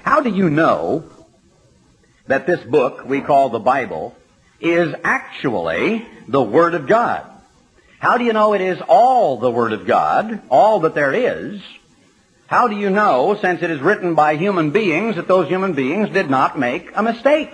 How do you know that this book we call the Bible is actually the Word of God? How do you know it is all the Word of God, all that there is? How do you know, since it is written by human beings, that those human beings did not make a mistake?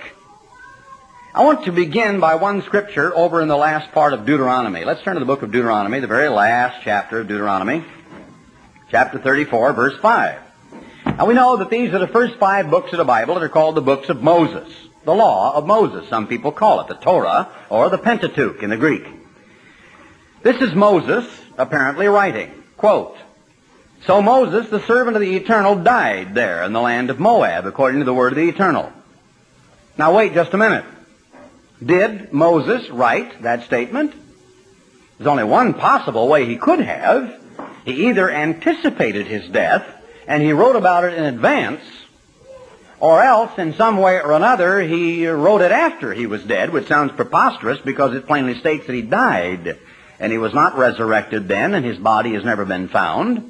I want to begin by one scripture over in the last part of Deuteronomy. Let's turn to the book of Deuteronomy, the very last chapter of Deuteronomy, chapter 34, verse 5. Now we know that these are the first 5 books of the Bible that are called the books of Moses, the law of Moses, some people call it, the Torah, or the Pentateuch in the Greek. This is Moses apparently writing, quote, "So Moses, the servant of the Eternal, died there in the land of Moab, according to the word of the Eternal." Now wait just a minute. Did Moses write that statement? There's only one possible way he could have. He either anticipated his death, and he wrote about it in advance, or else, in some way or another, he wrote it after he was dead, which sounds preposterous because it plainly states that he died, and he was not resurrected then, and his body has never been found.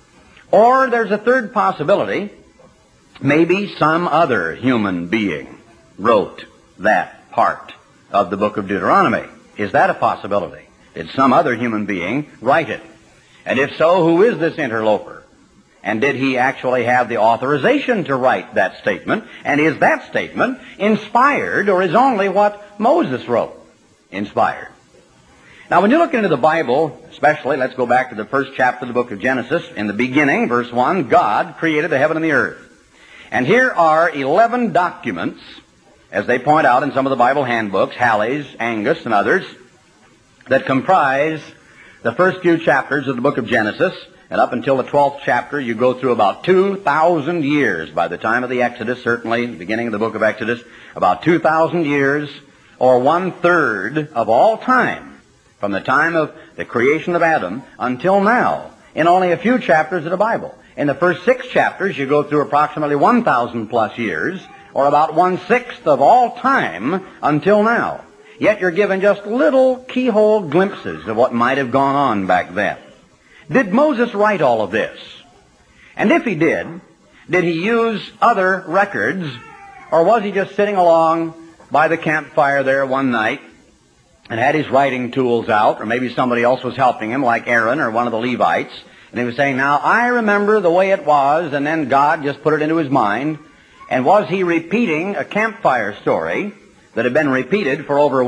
Or there's a third possibility. Maybe some other human being wrote that part of the book of Deuteronomy. Is that a possibility? Did some other human being write it? And if so, who is this interloper? And did he actually have the authorization to write that statement? And is that statement inspired, or is only what Moses wrote inspired? Now, when you look into the Bible, especially, let's go back to the first chapter of the book of Genesis. In the beginning, verse 1, God created the heaven and the earth. And here are 11 documents, as they point out in some of the Bible handbooks, Halley's, Angus, and others, that comprise the first few chapters of the book of Genesis. And up until the 12th chapter, you go through about 2,000 years by the time of the Exodus, certainly, the beginning of the book of Exodus, about 2,000 years, or 1/3 of all time, from the time of the creation of Adam until now, in only a few chapters of the Bible. In the first 6 chapters, you go through approximately 1,000 plus years, or about 1/6 of all time until now. Yet you're given just little keyhole glimpses of what might have gone on back then. Did Moses write all of this? And if he did he use other records, or was he just sitting along by the campfire there one night and had his writing tools out, or maybe somebody else was helping him, like Aaron or one of the Levites, and he was saying, "Now, I remember the way it was," and then God just put it into his mind? And was he repeating a campfire story that had been repeated for over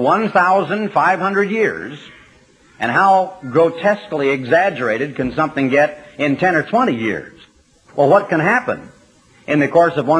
1,500 years? And how grotesquely exaggerated can something get in 10 or 20 years? Well, what can happen in the course of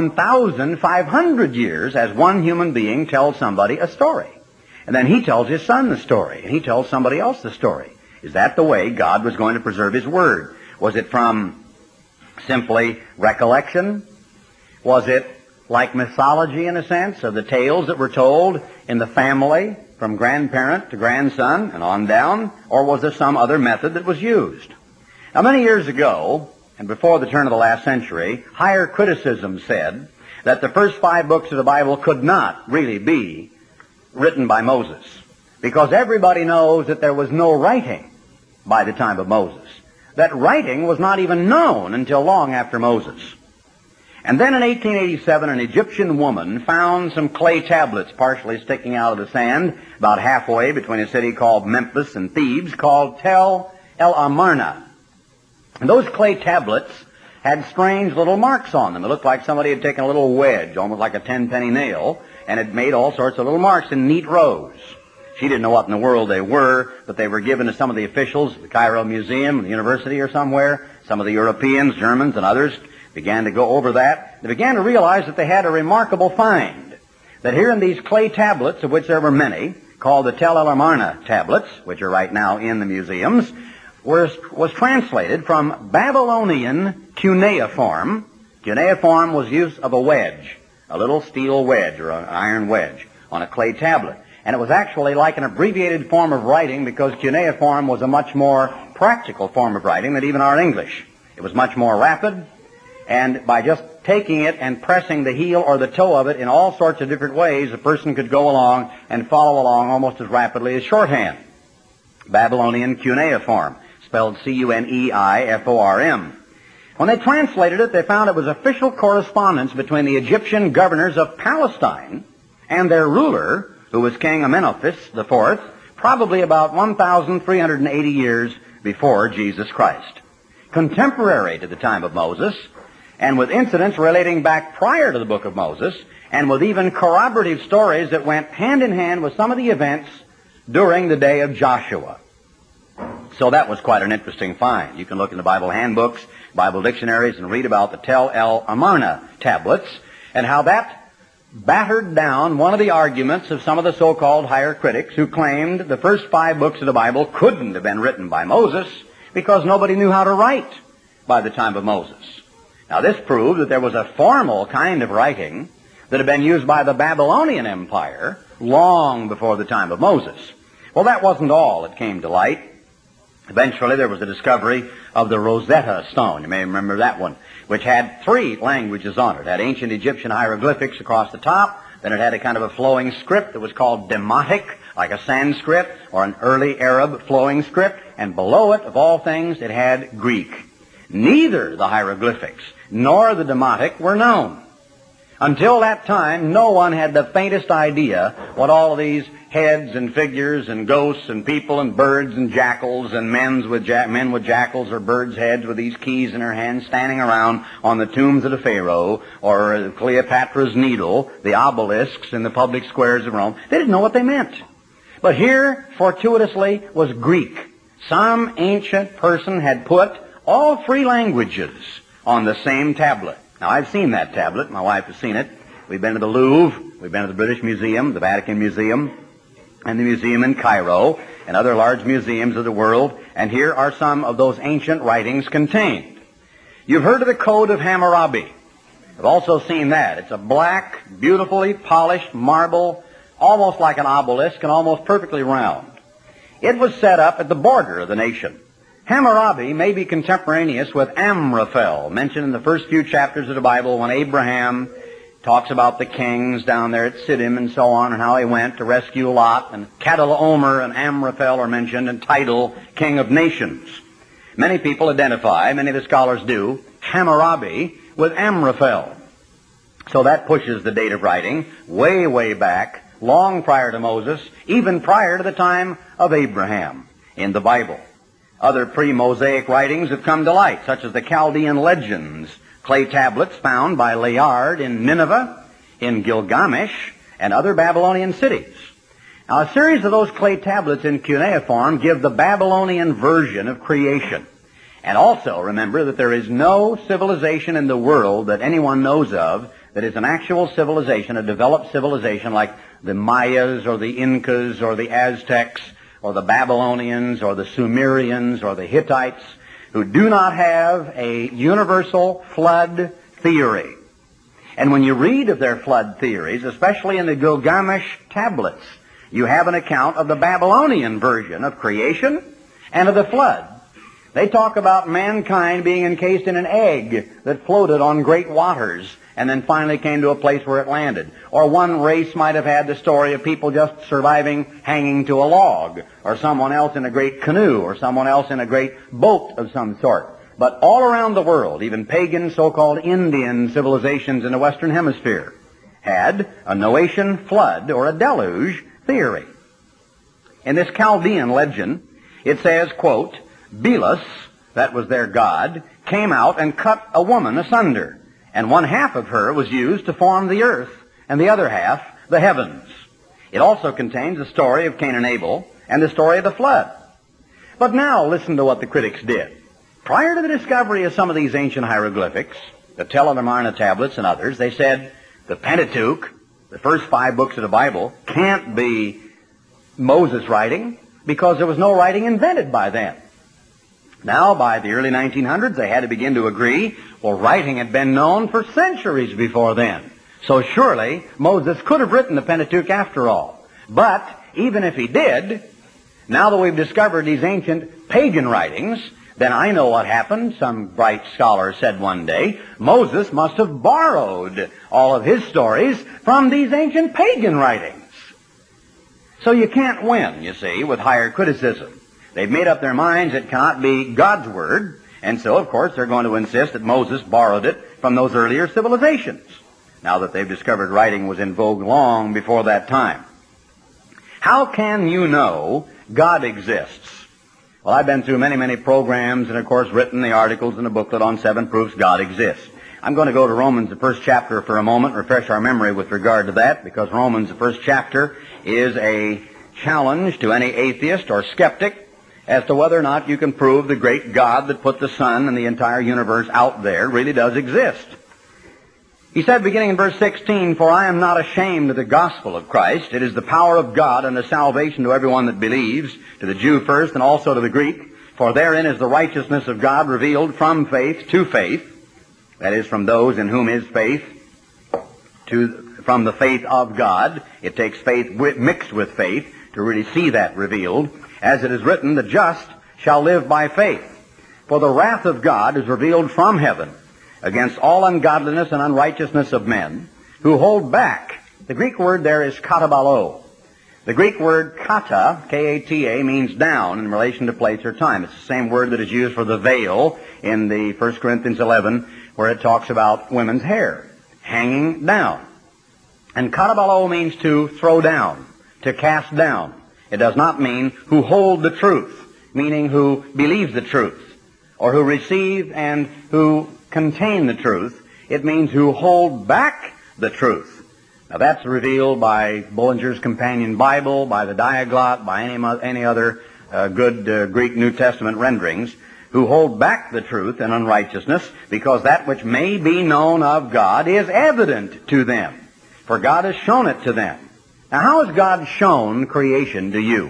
1,500 years as one human being tells somebody a story? And then he tells his son the story, and he tells somebody else the story. Is that the way God was going to preserve his word? Was it from simply recollection? Was it like mythology, in a sense, of the tales that were told in the family from grandparent to grandson and on down? Or was there some other method that was used? Now, many years ago, and before the turn of the last century, higher criticism said that the first 5 books of the Bible could not really be written by Moses, because everybody knows that there was no writing by the time of Moses. That writing was not even known until long after Moses. And then in 1887, an Egyptian woman found some clay tablets partially sticking out of the sand about halfway between a city called Memphis and Thebes, called Tel El Amarna. And those clay tablets had strange little marks on them. It looked like somebody had taken a little wedge, almost like a 10-penny nail, and had made all sorts of little marks in neat rows. She didn't know what in the world they were, but they were given to some of the officials at the Cairo Museum, the university or somewhere. Some of the Europeans, Germans, and others began to go over that. They began to realize that they had a remarkable find. That here in these clay tablets, of which there were many, called the Tel El Amarna tablets, which are right now in the museums, was translated from Babylonian cuneiform. Cuneiform was use of a wedge, a little steel wedge or an iron wedge on a clay tablet. And it was actually like an abbreviated form of writing, because cuneiform was a much more practical form of writing than even our English. It was much more rapid, and by just taking it and pressing the heel or the toe of it in all sorts of different ways, a person could go along and follow along almost as rapidly as shorthand. Babylonian cuneiform, spelled C-U-N-E-I-F-O-R-M. When they translated it, they found it was official correspondence between the Egyptian governors of Palestine and their ruler, who was King Amenhotep IV, probably about 1,380 years before Jesus Christ. Contemporary to the time of Moses, and with incidents relating back prior to the book of Moses, and with even corroborative stories that went hand in hand with some of the events during the day of Joshua. So that was quite an interesting find. You can look in the Bible handbooks, Bible dictionaries, and read about the Tel El Amarna tablets, and how that battered down one of the arguments of some of the so-called higher critics who claimed the first 5 books of the Bible couldn't have been written by Moses because nobody knew how to write by the time of Moses. Now this proved that there was a formal kind of writing that had been used by the Babylonian Empire long before the time of Moses. Well, that wasn't all that came to light. Eventually there was the discovery of the Rosetta Stone. You may remember that one, which had 3 languages on it. It had ancient Egyptian hieroglyphics across the top. Then it had a kind of a flowing script that was called Demotic, like a Sanskrit or an early Arab flowing script. And below it, of all things, it had Greek. Neither the hieroglyphics nor the Demotic were known. Until that time, no one had the faintest idea what all of these heads and figures and ghosts and people and birds and jackals and men with jackals or birds' heads with these keys in their hands standing around on the tombs of the Pharaoh or Cleopatra's Needle, the obelisks in the public squares of Rome. They didn't know what they meant. But here, fortuitously, was Greek. Some ancient person had put all 3 languages on the same tablet. Now, I've seen that tablet. My wife has seen it. We've been to the Louvre. We've been to the British Museum, the Vatican Museum, and the museum in Cairo, and other large museums of the world. And here are some of those ancient writings contained. You've heard of the Code of Hammurabi. I've also seen that. It's a black, beautifully polished marble, almost like an obelisk and almost perfectly round. It was set up at the border of the nation. Hammurabi may be contemporaneous with Amraphel, mentioned in the first few chapters of the Bible when Abraham talks about the kings down there at Siddim and so on, and how he went to rescue Lot. And Chedorlaomer and Amraphel are mentioned, and Tidal, king of nations. Many people identify, many of the scholars do, Hammurabi with Amraphel. So that pushes the date of writing way, way back, long prior to Moses, even prior to the time of Abraham in the Bible. Other pre-Mosaic writings have come to light, such as the Chaldean legends, clay tablets found by Layard in Nineveh, in Gilgamesh, and other Babylonian cities. Now, a series of those clay tablets in cuneiform give the Babylonian version of creation. And also remember that there is no civilization in the world that anyone knows of that is an actual civilization, a developed civilization like the Mayas or the Incas or the Aztecs or the Babylonians or the Sumerians or the Hittites, who do not have a universal flood theory. And when you read of their flood theories, especially in the Gilgamesh tablets, you have an account of the Babylonian version of creation and of the flood. They talk about mankind being encased in an egg that floated on great waters and then finally came to a place where it landed. Or one race might have had the story of people just surviving hanging to a log, or someone else in a great canoe, or someone else in a great boat of some sort. But all around the world, even pagan so-called Indian civilizations in the Western Hemisphere, had a Noachian flood or a deluge theory. In this Chaldean legend, it says, quote, Belus, that was their god, came out and cut a woman asunder, and one half of her was used to form the earth, and the other half the heavens. It also contains the story of Cain and Abel and the story of the flood. But now listen to what the critics did. Prior to the discovery of some of these ancient hieroglyphics, the Tel El Amarna tablets and others, they said the Pentateuch, the first 5 books of the Bible, can't be Moses' writing because there was no writing invented by then. Now, by the early 1900s, they had to begin to agree, well, writing had been known for centuries before then. So surely, Moses could have written the Pentateuch after all. But, even if he did, now that we've discovered these ancient pagan writings, then I know what happened. Some bright scholar said one day, Moses must have borrowed all of his stories from these ancient pagan writings. So you can't win, you see, with higher criticism. They've made up their minds it cannot be God's Word, And so, of course, they're going to insist that Moses borrowed it from those earlier civilizations, now that they've discovered writing was in vogue long before that time. How can you know God exists? Well, I've been through many, many programs and, of course, written the articles in the booklet on 7 proofs God exists. I'm going to go to Romans, the first chapter, for a moment, refresh our memory with regard to that, because Romans, the first chapter, is a challenge to any atheist or skeptic as to whether or not you can prove the great God that put the sun and the entire universe out there really does exist. He said, beginning in verse 16, "For I am not ashamed of the gospel of Christ. It is the power of God unto salvation to everyone that believes, to the Jew first and also to the Greek. For therein is the righteousness of God revealed from faith to faith," that is, from those in whom is faith, from the faith of God. It takes faith mixed with faith to really see that revealed. As it is written, "The just shall live by faith. For the wrath of God is revealed from heaven against all ungodliness and unrighteousness of men, who hold back." The Greek word there is katabalo. The Greek word kata, K-A-T-A, means down in relation to place or time. It's the same word that is used for the veil in the 1 Corinthians 11, where it talks about women's hair hanging down. And katabalo means to throw down, to cast down. It does not mean who hold the truth, meaning who believe the truth, or who receive and who contain the truth. It means who hold back the truth. Now that's revealed by Bullinger's Companion Bible, by the Diaglott, by any other good Greek New Testament renderings, who hold back the truth and unrighteousness, because that which may be known of God is evident to them, for God has shown it to them. Now, how has God shown creation to you?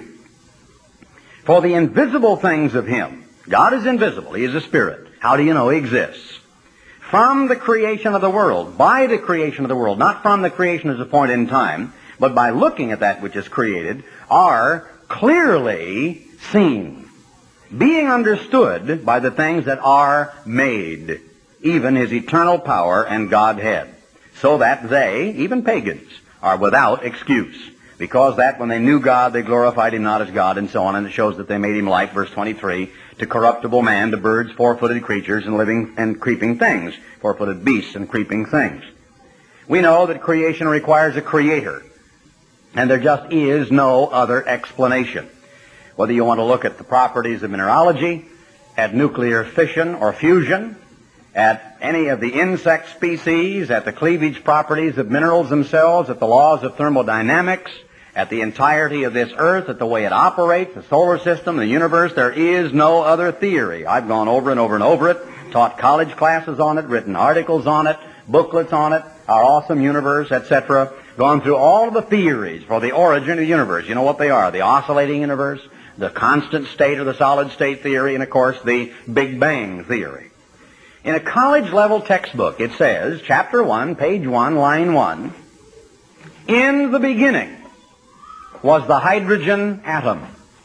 For the invisible things of Him. God is invisible. He is a spirit. How do you know He exists? From the creation of the world, by the creation of the world, not from the creation as a point in time, but by looking at that which is created, are clearly seen, being understood by the things that are made, even His eternal power and Godhead, so that they, even pagans, are without excuse, because that when they knew God, they glorified Him not as God, and so on, and it shows that they made Him like, verse 23, to corruptible man, to birds, four-footed creatures, and living and creeping things, four-footed beasts and creeping things. We know that creation requires a creator, and there just is no other explanation. Whether you want to look at the properties of mineralogy, at nuclear fission or fusion, at any of the insect species, at the cleavage properties of minerals themselves, at the laws of thermodynamics, at the entirety of this earth, at the way it operates, the solar system, the universe, there is no other theory. I've gone over and over and over it, taught college classes on it, written articles on it, booklets on it, Our Awesome Universe, etc., gone through all of the theories for the origin of the universe. You know what they are: the oscillating universe, the constant state or the solid state theory, and of course the Big Bang theory. In a college-level textbook, it says, chapter 1, page 1, line 1, "In the beginning was the hydrogen atom."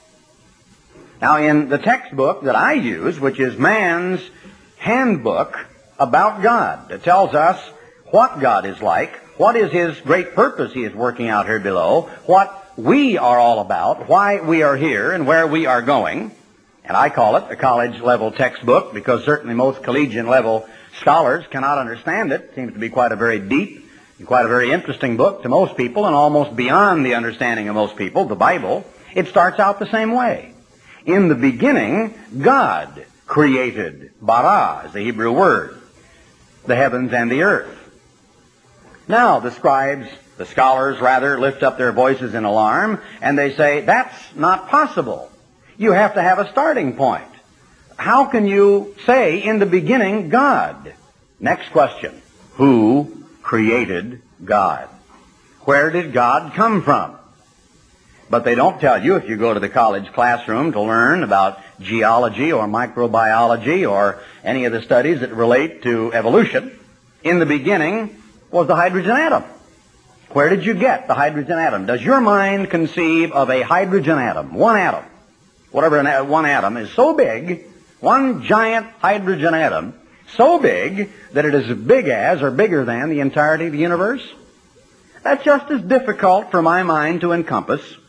Now, in the textbook that I use, which is man's handbook about God, it tells us what God is like, what is His great purpose He is working out here below, what we are all about, why we are here, and where we are going. And I call it a college-level textbook because certainly most collegiate-level scholars cannot understand it. It seems to be quite a very deep and quite a very interesting book to most people, and almost beyond the understanding of most people, the Bible. It starts out the same way. In the beginning, God created. Bara is the Hebrew word. The heavens and the earth. Now, the scribes, the scholars rather, lift up their voices in alarm, and they say, that's not possible. You have to have a starting point. How can you say, in the beginning, God? Next question. Who created God? Where did God come from? But they don't tell you if you go to the college classroom to learn about geology or microbiology or any of the studies that relate to evolution. In the beginning was the hydrogen atom. Where did you get the hydrogen atom? Does your mind conceive of a hydrogen atom, one atom? Whatever one atom is so big, one giant hydrogen atom, so big that it is as big as or bigger than the entirety of the universe? That's just as difficult for my mind to encompass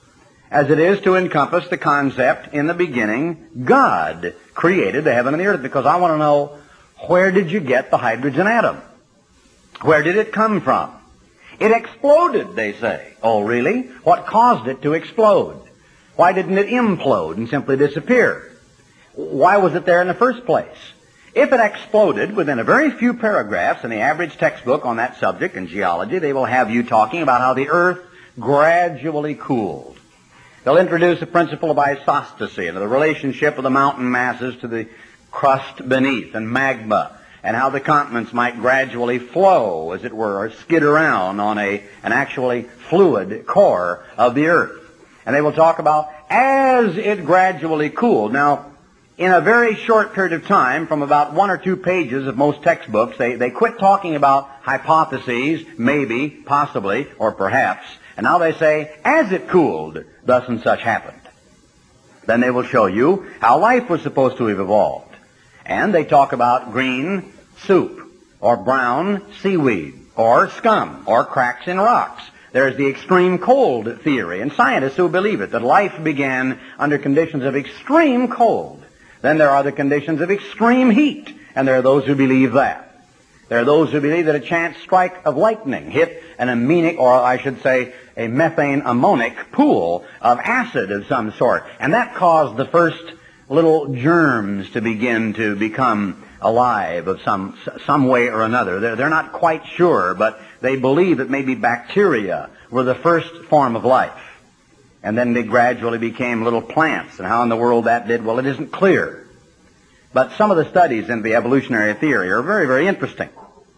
as it is to encompass the concept, in the beginning, God created the heaven and the earth, because I want to know, where did you get the hydrogen atom? Where did it come from? It exploded, they say. Oh, really? What caused it to explode? Why didn't it implode and simply disappear? Why was it there in the first place? If it exploded within a very few paragraphs in the average textbook on that subject in geology, they will have you talking about how the earth gradually cooled. They'll introduce the principle of isostasy and the relationship of the mountain masses to the crust beneath and magma, and how the continents might gradually flow, as it were, or skid around on an actually fluid core of the earth. And they will talk about as it gradually cooled. Now, in a very short period of time, from about 1 or 2 pages of most textbooks, they quit talking about hypotheses, maybe, possibly, or perhaps, and now they say, as it cooled, thus and such happened. Then they will show you how life was supposed to have evolved. And they talk about green soup, or brown seaweed, or scum, or cracks in rocks. There's the extreme cold theory, and scientists who believe it, that life began under conditions of extreme cold. Then there are the conditions of extreme heat, and there are those who believe that. There are those who believe that a chance strike of lightning hit an aminic, or I should say a methane ammonic pool of acid of some sort, and that caused the first little germs to begin to become alive of some way or another. They're not quite sure, but they believe that maybe bacteria were the first form of life. And then they gradually became little plants. And how in the world that did, well, it isn't clear. But some of the studies in the evolutionary theory are very, very interesting.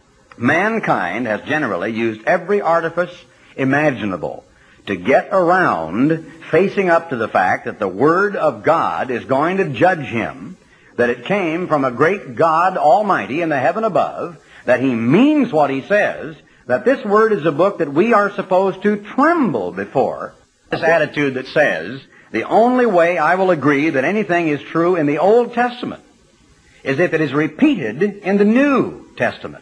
Mankind has generally used every artifice imaginable to get around facing up to the fact that the Word of God is going to judge him, that it came from a great God Almighty in the heaven above, that He means what He says, that this Word is a book that we are supposed to tremble before. This attitude that says, the only way I will agree that anything is true in the Old Testament is if it is repeated in the New Testament.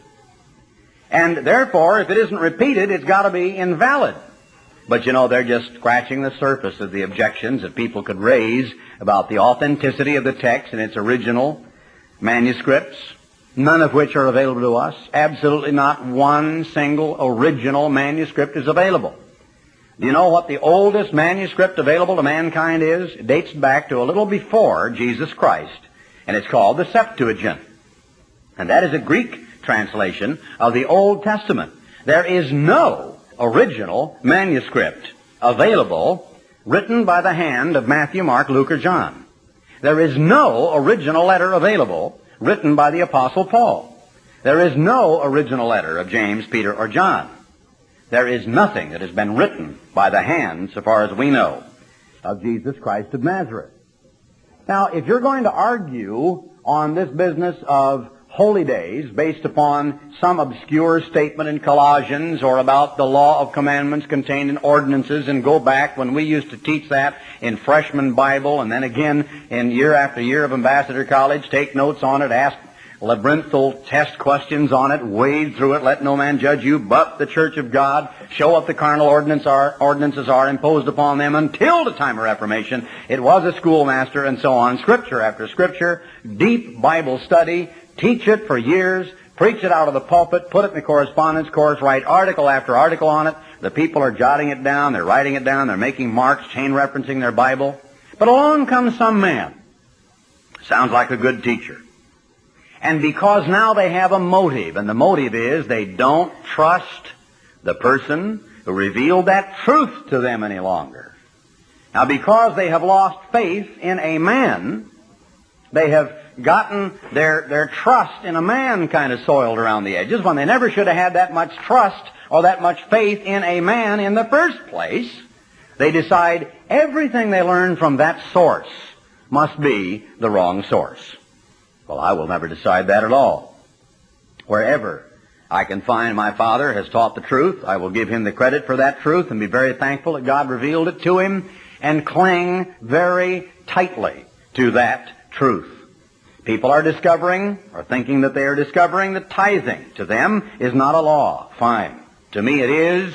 And therefore, if it isn't repeated, it's got to be invalid. But you know, they're just scratching the surface of the objections that people could raise about the authenticity of the text and its original manuscripts, none of which are available to us. Absolutely not one single original manuscript is available. Do you know what the oldest manuscript available to mankind is? It dates back to a little before Jesus Christ, and it's called the Septuagint. And that is a Greek translation of the Old Testament. There is no original manuscript available written by the hand of Matthew, Mark, Luke, or John. There is no original letter available written by the Apostle Paul. There is no original letter of James, Peter, or John. There is nothing that has been written by the hand, so far as we know, of Jesus Christ of Nazareth. Now, if you're going to argue on this business of holy days based upon some obscure statement in Colossians or about the law of commandments contained in ordinances, and go back when we used to teach that in freshman Bible and then again in year after year of Ambassador College, take notes on it, ask labyrinthal test questions on it, wade through it, let no man judge you but the church of God, show what the carnal ordinances are imposed upon them until the time of Reformation. It was a schoolmaster, and so on, scripture after scripture, deep Bible study, teach it for years, preach it out of the pulpit, put it in the correspondence course, write article after article on it. The people are jotting it down, they're writing it down, they're making marks, chain referencing their Bible. But along comes some man. Sounds like a good teacher. And because now they have a motive, and the motive is they don't trust the person who revealed that truth to them any longer. Now, because they have lost faith in a man, they have gotten their trust in a man kind of soiled around the edges, when they never should have had that much trust or that much faith in a man in the first place. They decide everything they learn from that source must be the wrong source. Well, I will never decide that at all. Wherever I can find my Father has taught the truth, I will give Him the credit for that truth and be very thankful that God revealed it to him, and cling very tightly to that truth. People are discovering, or thinking that they are discovering, that tithing to them is not a law. Fine. To me it is.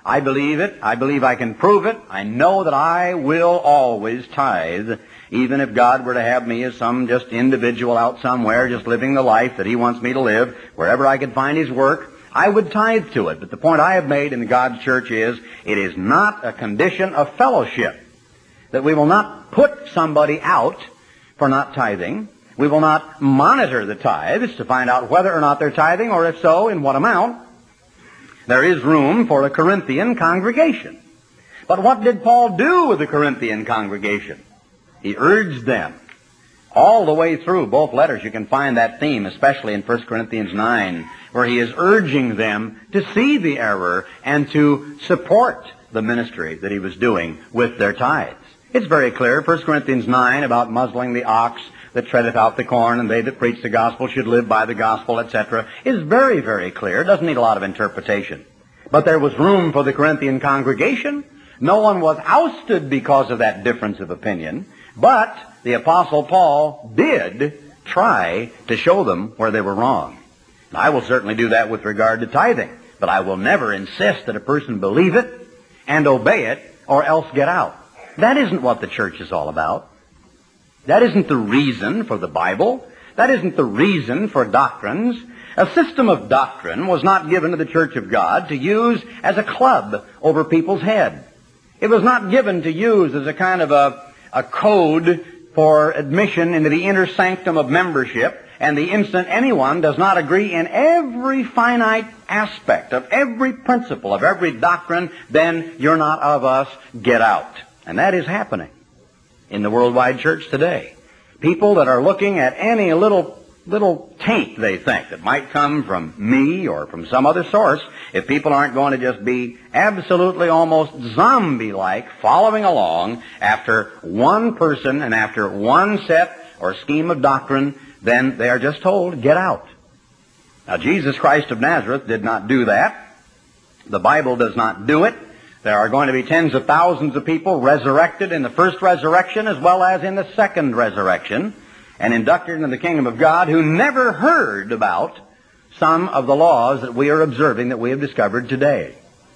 I believe it. I believe I can prove it. I know that I will always tithe, even if God were to have me as some just individual out somewhere, just living the life that He wants me to live, wherever I could find His work. I would tithe to it. But the point I have made in God's church is, it is not a condition of fellowship, that we will not put somebody out for not tithing. We will not monitor the tithes to find out whether or not they're tithing, or if so, in what amount. There is room for a Corinthian congregation. But what did Paul do with the Corinthian congregation? He urged them. All the way through both letters you can find that theme, especially in 1 Corinthians 9, where he is urging them to see the error and to support the ministry that he was doing with their tithes. It's very clear, 1 Corinthians 9, about muzzling the ox that treadeth out the corn, and they that preach the gospel should live by the gospel, etc., is very, very clear. It doesn't need a lot of interpretation. But there was room for the Corinthian congregation. No one was ousted because of that difference of opinion. But the Apostle Paul did try to show them where they were wrong. And I will certainly do that with regard to tithing. But I will never insist that a person believe it and obey it, or else get out. That isn't what the church is all about. That isn't the reason for the Bible. That isn't the reason for doctrines. A system of doctrine was not given to the Church of God to use as a club over people's head. It was not given to use as a kind of a code for admission into the inner sanctum of membership, and the instant anyone does not agree in every finite aspect of every principle of every doctrine, then you're not of us, get out. And that is happening in the worldwide church today. People that are looking at any little taint, they think, that might come from me or from some other source, if people aren't going to just be absolutely almost zombie-like following along after one person and after one set or scheme of doctrine, then they are just told, get out. Now, Jesus Christ of Nazareth did not do that. The Bible does not do it. There are going to be tens of thousands of people resurrected in the first resurrection as well as in the second resurrection, and inducted into the kingdom of God, who never heard about some of the laws that we are observing, that we have discovered today.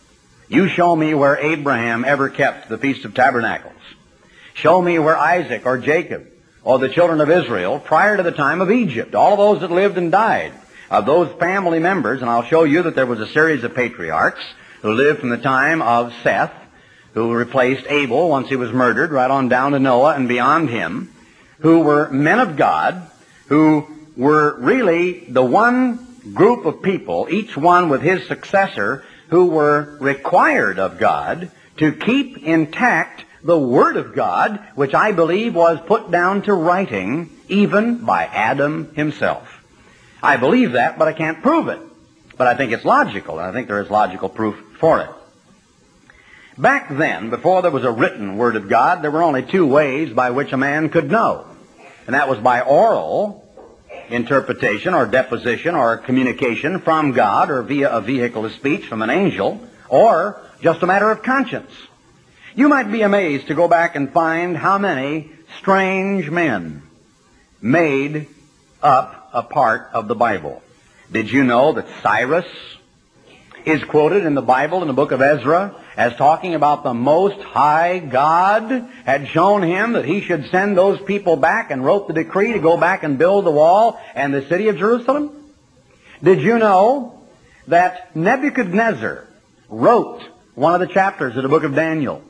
You show me where Abraham ever kept the Feast of Tabernacles. Show me where Isaac or Jacob or the children of Israel, prior to the time of Egypt, all of those that lived and died, of those family members, and I'll show you that there was a series of patriarchs who lived from the time of Seth, who replaced Abel once he was murdered, right on down to Noah and beyond him, who were men of God, who were really the one group of people, each one with his successor, who were required of God to keep intact the Word of God, which I believe was put down to writing even by Adam himself. I believe that, but I can't prove it. But I think it's logical, and I think there is logical proof for it. Back then, before there was a written Word of God, there were only two ways by which a man could know. And that was by oral interpretation or deposition or communication from God, or via a vehicle of speech from an angel, or just a matter of conscience. You might be amazed to go back and find how many strange men made up a part of the Bible. Did you know that Cyrus is quoted in the Bible in the book of Ezra as talking about the Most High God had shown him that he should send those people back, and wrote the decree to go back and build the wall and the city of Jerusalem? Did you know that Nebuchadnezzar wrote one of the chapters of the book of Daniel?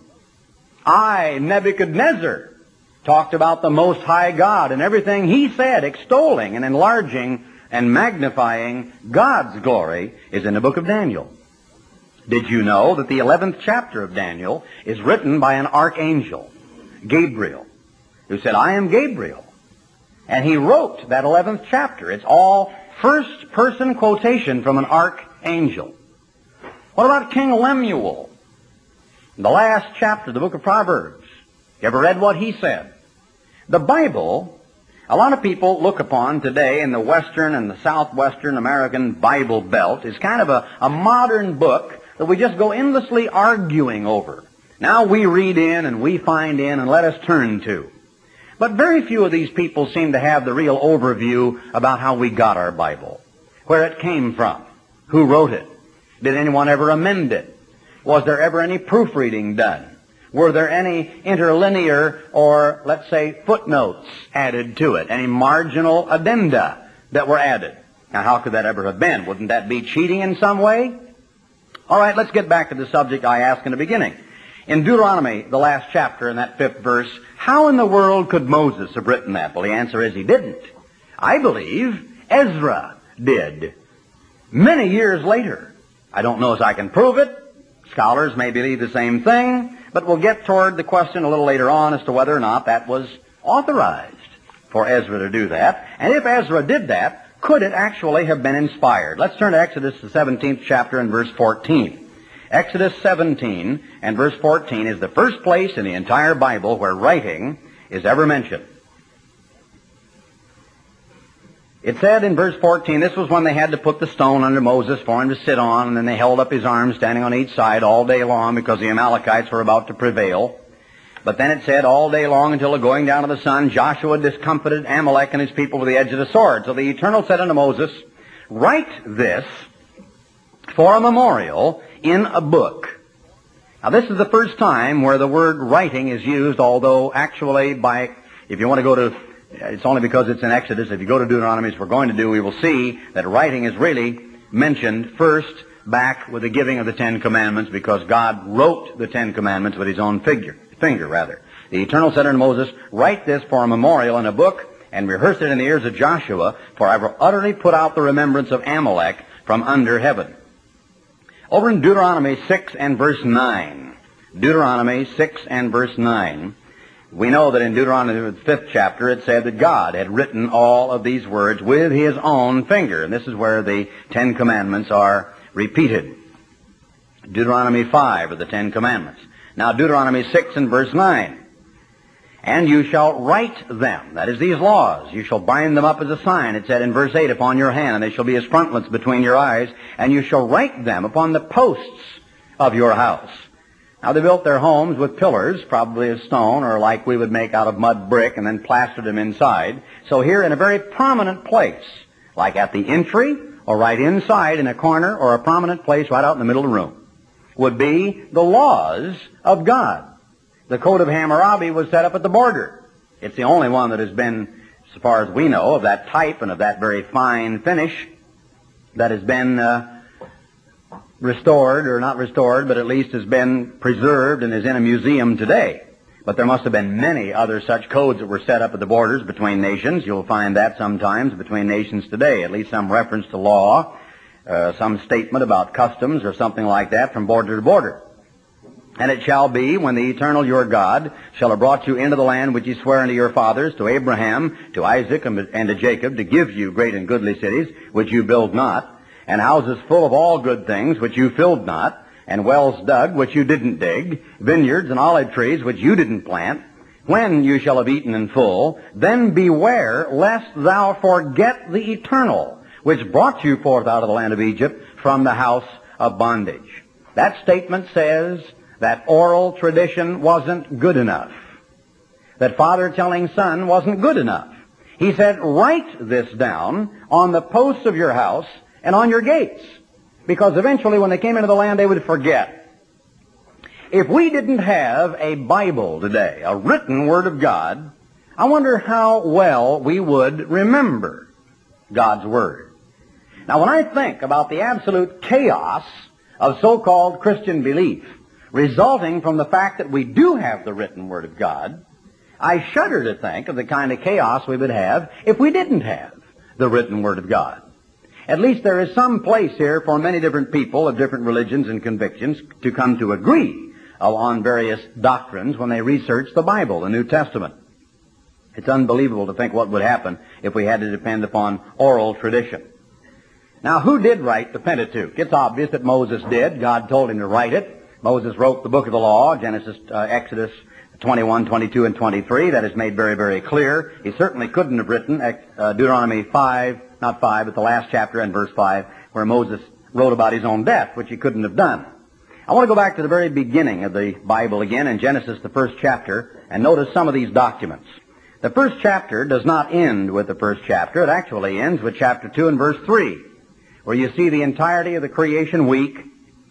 I, Nebuchadnezzar, talked about the Most High God and everything he said, extolling and enlarging and magnifying God's glory, is in the book of Daniel. Did you know that the 11th chapter of Daniel is written by an archangel, Gabriel, who said, I am Gabriel. And he wrote that 11th chapter. It's all first-person quotation from an archangel. What about King Lemuel? In the last chapter of the book of Proverbs, you ever read what he said? The Bible, a lot of people look upon today in the Western and the Southwestern American Bible Belt is kind of a modern book that we just go endlessly arguing over. Now we read in and we find in and let us turn to. But very few of these people seem to have the real overview about how we got our Bible, where it came from, who wrote it, did anyone ever amend it? Was there ever any proofreading done? Were there any interlinear or, let's say, footnotes added to it? Any marginal addenda that were added? Now, how could that ever have been? Wouldn't that be cheating in some way? All right, let's get back to the subject I asked in the beginning. In Deuteronomy, the last chapter, in that 5th verse, how in the world could Moses have written that? Well, the answer is he didn't. I believe Ezra did. Many years later. I don't know as I can prove it. Scholars may believe the same thing, but we'll get toward the question a little later on as to whether or not that was authorized for Ezra to do that. And if Ezra did that, could it actually have been inspired? Let's turn to Exodus, the 17th chapter, and verse 14. Exodus 17 and verse 14 is the first place in the entire Bible where writing is ever mentioned. It said in verse 14, this was when they had to put the stone under Moses for him to sit on, and then they held up his arms standing on each side all day long because the Amalekites were about to prevail. But then it said all day long until the going down of the sun, Joshua discomfited Amalek and his people with the edge of the sword. So the Eternal said unto Moses, write this for a memorial in a book. Now this is the first time where the word writing is used, although actually if you want to go to, it's only because it's in Exodus. If you go to Deuteronomy, as we're going to do, we will see that writing is really mentioned first back with the giving of the Ten Commandments, because God wrote the Ten Commandments with his own finger. The Eternal said unto Moses, write this for a memorial in a book, and rehearse it in the ears of Joshua, for I will utterly put out the remembrance of Amalek from under heaven. Over in Deuteronomy 6 and verse 9, Deuteronomy 6 and verse 9, we know that in Deuteronomy, the 5th chapter, it said that God had written all of these words with his own finger. And this is where the Ten Commandments are repeated. Deuteronomy 5 are the Ten Commandments. Now, Deuteronomy 6 and verse 9. And you shall write them, that is, these laws. You shall bind them up as a sign, it said in verse 8, upon your hand, and they shall be as frontlets between your eyes, and you shall write them upon the posts of your house. Now, they built their homes with pillars, probably of stone, or like we would make out of mud brick, and then plastered them inside. So here in a very prominent place, like at the entry, or right inside in a corner, or a prominent place right out in the middle of the room, would be the laws of God. The Code of Hammurabi was set up at the border. It's the only one that has been, as far as we know, of that type and of that very fine finish that has been restored, or not restored, but at least has been preserved and is in a museum today. But there must have been many other such codes that were set up at the borders between nations. You'll find that sometimes between nations today, at least some reference to law, some statement about customs or something like that from border to border. And it shall be, when the Eternal your God shall have brought you into the land which he sware unto your fathers, to Abraham, to Isaac, and to Jacob, to give you great and goodly cities, which you build not, and houses full of all good things, which you filled not, and wells dug, which you didn't dig, vineyards and olive trees, which you didn't plant, when you shall have eaten in full, then beware lest thou forget the Eternal, which brought you forth out of the land of Egypt from the house of bondage. That statement says that oral tradition wasn't good enough. That father telling son wasn't good enough. He said, write this down on the posts of your house and on your gates. Because eventually when they came into the land, they would forget. If we didn't have a Bible today, a written Word of God, I wonder how well we would remember God's Word. Now, when I think about the absolute chaos of so-called Christian belief resulting from the fact that we do have the written Word of God, I shudder to think of the kind of chaos we would have if we didn't have the written Word of God. At least there is some place here for many different people of different religions and convictions to come to agree on various doctrines when they research the Bible, the New Testament. It's unbelievable to think what would happen if we had to depend upon oral tradition. Now, who did write the Pentateuch? It's obvious that Moses did. God told him to write it. Moses wrote the book of the law, Exodus 21, 22, and 23. That is made very, very clear. He certainly couldn't have written Deuteronomy 5, not 5, but the last chapter and verse 5, where Moses wrote about his own death, which he couldn't have done. I want to go back to the very beginning of the Bible again, in Genesis, the 1st chapter, and notice some of these documents. The 1st chapter does not end with the 1st chapter. It actually ends with chapter 2 and verse 3, where you see the entirety of the creation week,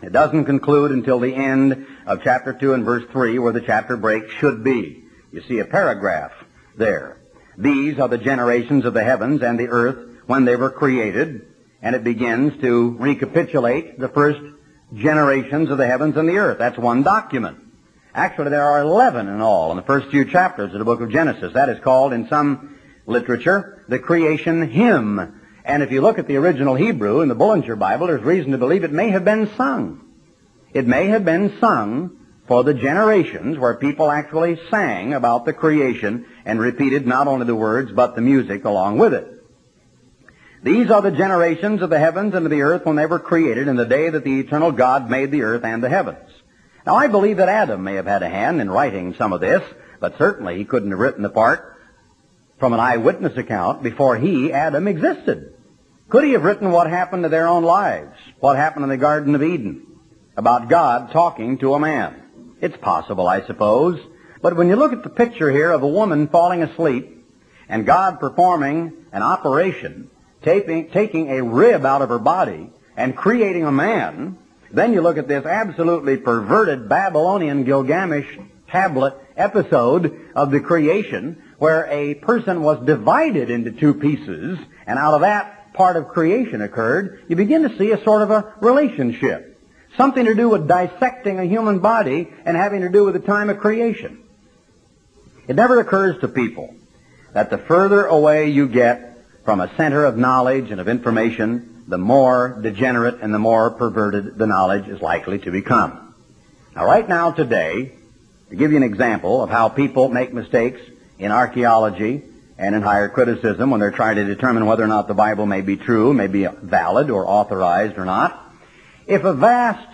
It doesn't conclude until the end of chapter 2 and verse 3, where the chapter break should be. You see a paragraph there. These are the generations of the heavens and the earth when they were created, and it begins to recapitulate the first generations of the heavens and the earth. That's one document. Actually, there are 11 in all in the first few chapters of the book of Genesis. That is called, in some literature, the creation hymn. And if you look at the original Hebrew in the Bullinger Bible, there's reason to believe it may have been sung. It may have been sung for the generations where people actually sang about the creation and repeated not only the words but the music along with it. These are the generations of the heavens and of the earth when they were created in the day that the eternal God made the earth and the heavens. Now, I believe that Adam may have had a hand in writing some of this, but certainly he couldn't have written the part from an eyewitness account before he, Adam, existed. Could he have written what happened to their own lives, what happened in the Garden of Eden, about God talking to a man? It's possible, I suppose. But when you look at the picture here of a woman falling asleep and God performing an operation, taking a rib out of her body and creating a man, then you look at this absolutely perverted Babylonian Gilgamesh tablet episode of the creation where a person was divided into two pieces, and out of that part of creation occurred. You begin to see a sort of a relationship. Something to do with dissecting a human body and having to do with the time of creation. It never occurs to people that the further away you get from a center of knowledge and of information, the more degenerate and the more perverted the knowledge is likely to become. Now, right now, today, to give you an example of how people make mistakes in archaeology and in higher criticism when they're trying to determine whether or not the Bible may be true, may be valid or authorized or not, if a vast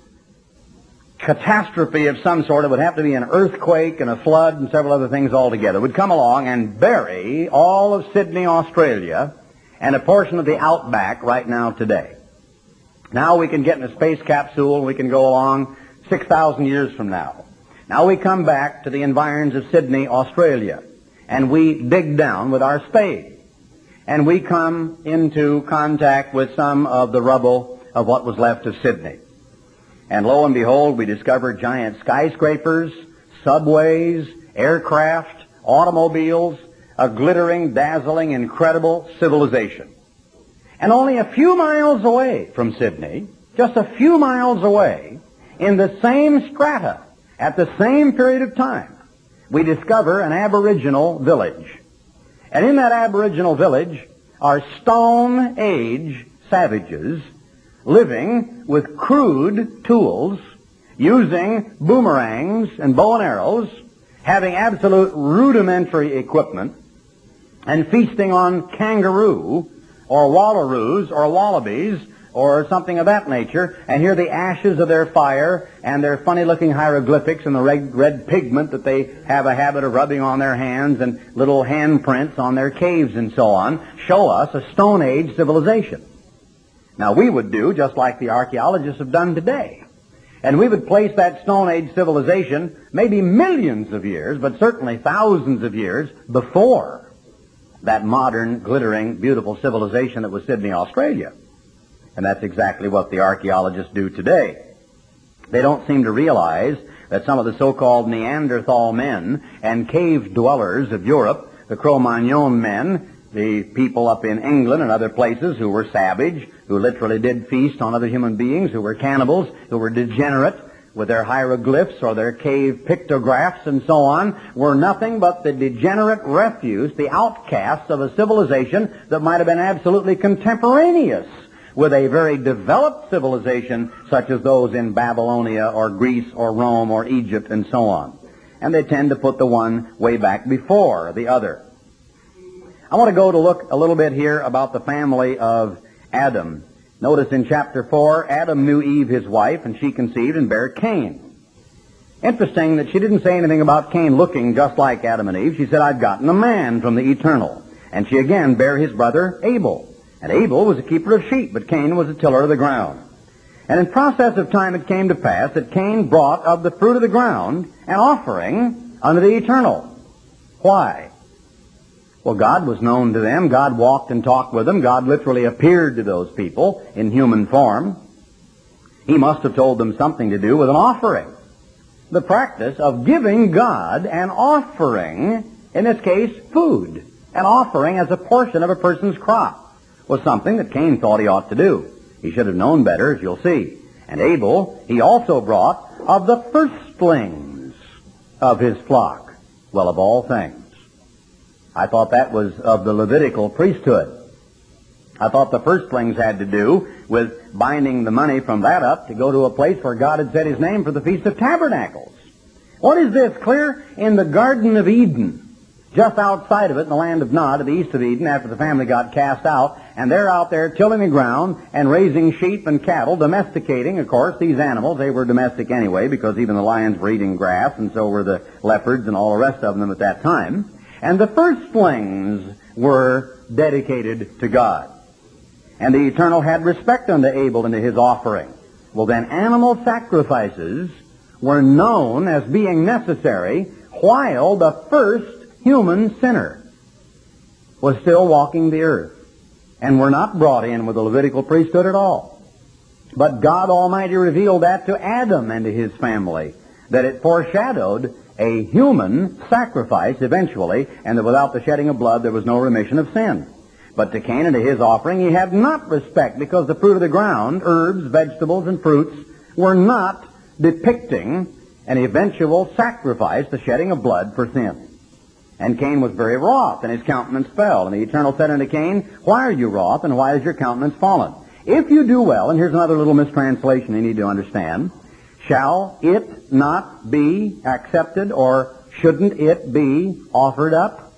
catastrophe of some sort, it would have to be an earthquake and a flood and several other things altogether, would come along and bury all of Sydney, Australia, and a portion of the outback right now today. Now we can get in a space capsule and we can go along 6,000 years from now. Now we come back to the environs of Sydney, Australia, and we dig down with our spade. And we come into contact with some of the rubble of what was left of Sydney. And lo and behold, we discover giant skyscrapers, subways, aircraft, automobiles, a glittering, dazzling, incredible civilization. And only a few miles away from Sydney, just a few miles away, in the same strata, at the same period of time, we discover an aboriginal village. And in that aboriginal village are Stone Age savages living with crude tools, using boomerangs and bow and arrows, having absolute rudimentary equipment, and feasting on kangaroo or wallaroos or wallabies or something of that nature, and here the ashes of their fire and their funny-looking hieroglyphics and the red pigment that they have a habit of rubbing on their hands and little handprints on their caves and so on show us a Stone Age civilization. Now, we would do just like the archaeologists have done today. And we would place that Stone Age civilization maybe millions of years, but certainly thousands of years before that modern, glittering, beautiful civilization that was Sydney, Australia. And that's exactly what the archaeologists do today. They don't seem to realize that some of the so-called Neanderthal men and cave dwellers of Europe, the Cro-Magnon men, the people up in England and other places who were savage, who literally did feast on other human beings, who were cannibals, who were degenerate with their hieroglyphs or their cave pictographs and so on, were nothing but the degenerate refuse, the outcasts of a civilization that might have been absolutely contemporaneous with a very developed civilization such as those in Babylonia or Greece or Rome or Egypt and so on. And they tend to put the one way back before the other. I want to go to look a little bit here about the family of Adam. Notice in chapter 4, Adam knew Eve, his wife, and she conceived and bare Cain. Interesting that she didn't say anything about Cain looking just like Adam and Eve. She said, I've gotten a man from the eternal. And she again bare his brother Abel. And Abel was a keeper of sheep, but Cain was a tiller of the ground. And in process of time it came to pass that Cain brought of the fruit of the ground an offering unto the eternal. Why? Well, God was known to them. God walked and talked with them. God literally appeared to those people in human form. He must have told them something to do with an offering. The practice of giving God an offering, in this case, food. An offering as a portion of a person's crop was something that Cain thought he ought to do. He should have known better, as you'll see. And Abel, he also brought of the firstlings of his flock. Well, of all things. I thought that was of the Levitical priesthood. I thought the firstlings had to do with binding the money from that up to go to a place where God had set his name for the Feast of Tabernacles. What is this? Clear in the Garden of Eden. Just outside of it, in the land of Nod, to the east of Eden, after the family got cast out, and they're out there tilling the ground and raising sheep and cattle, domesticating, of course, these animals. They were domestic anyway, because even the lions were eating grass, and so were the leopards and all the rest of them at that time. And the firstlings were dedicated to God. And the Eternal had respect unto Abel and to his offering. Well, then, animal sacrifices were known as being necessary while the first human sinner was still walking the earth, and were not brought in with the Levitical priesthood at all. But God Almighty revealed that to Adam and to his family, that it foreshadowed a human sacrifice eventually, and that without the shedding of blood there was no remission of sin. But to Cain and to his offering he had not respect, because the fruit of the ground, herbs, vegetables, and fruits, were not depicting an eventual sacrifice, the shedding of blood for sin. And Cain was very wroth, and his countenance fell. And the Eternal said unto Cain, Why are you wroth, and why is your countenance fallen? If you do well, and here's another little mistranslation you need to understand, shall it not be accepted, or shouldn't it be offered up?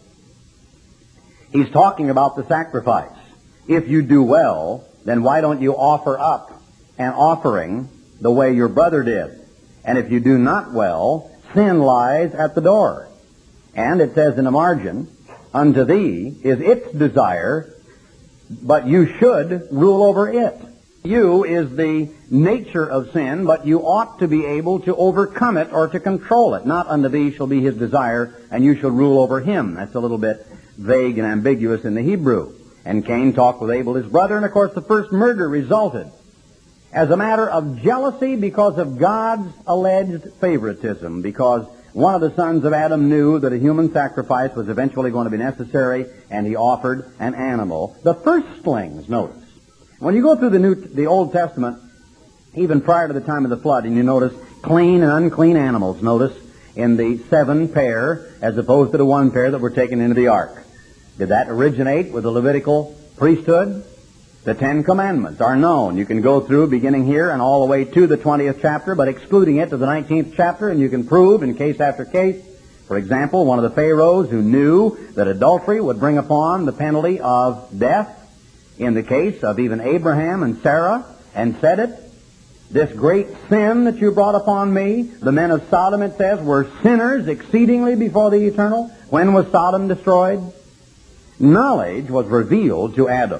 He's talking about the sacrifice. If you do well, then why don't you offer up an offering the way your brother did? And if you do not well, sin lies at the door. And it says in the margin, unto thee is its desire, but you should rule over it. You is the nature of sin, but you ought to be able to overcome it or to control it. Not unto thee shall be his desire, and you shall rule over him. That's a little bit vague and ambiguous in the Hebrew. And Cain talked with Abel, his brother, and of course the first murder resulted as a matter of jealousy because of God's alleged favoritism, because one of the sons of Adam knew that a human sacrifice was eventually going to be necessary, and he offered an animal. The firstlings, notice. When you go through the Old Testament, even prior to the time of the flood, and you notice clean and unclean animals, notice in the 7 pair as opposed to the 1 pair that were taken into the ark. Did that originate with the Levitical priesthood? The 10 Commandments are known. You can go through beginning here and all the way to the 20th chapter, but excluding it to the 19th chapter, and you can prove in case after case. For example, one of the Pharaohs who knew that adultery would bring upon the penalty of death in the case of even Abraham and Sarah, and said it, this great sin that you brought upon me, the men of Sodom, it says, were sinners exceedingly before the Eternal. When was Sodom destroyed? Knowledge was revealed to Adam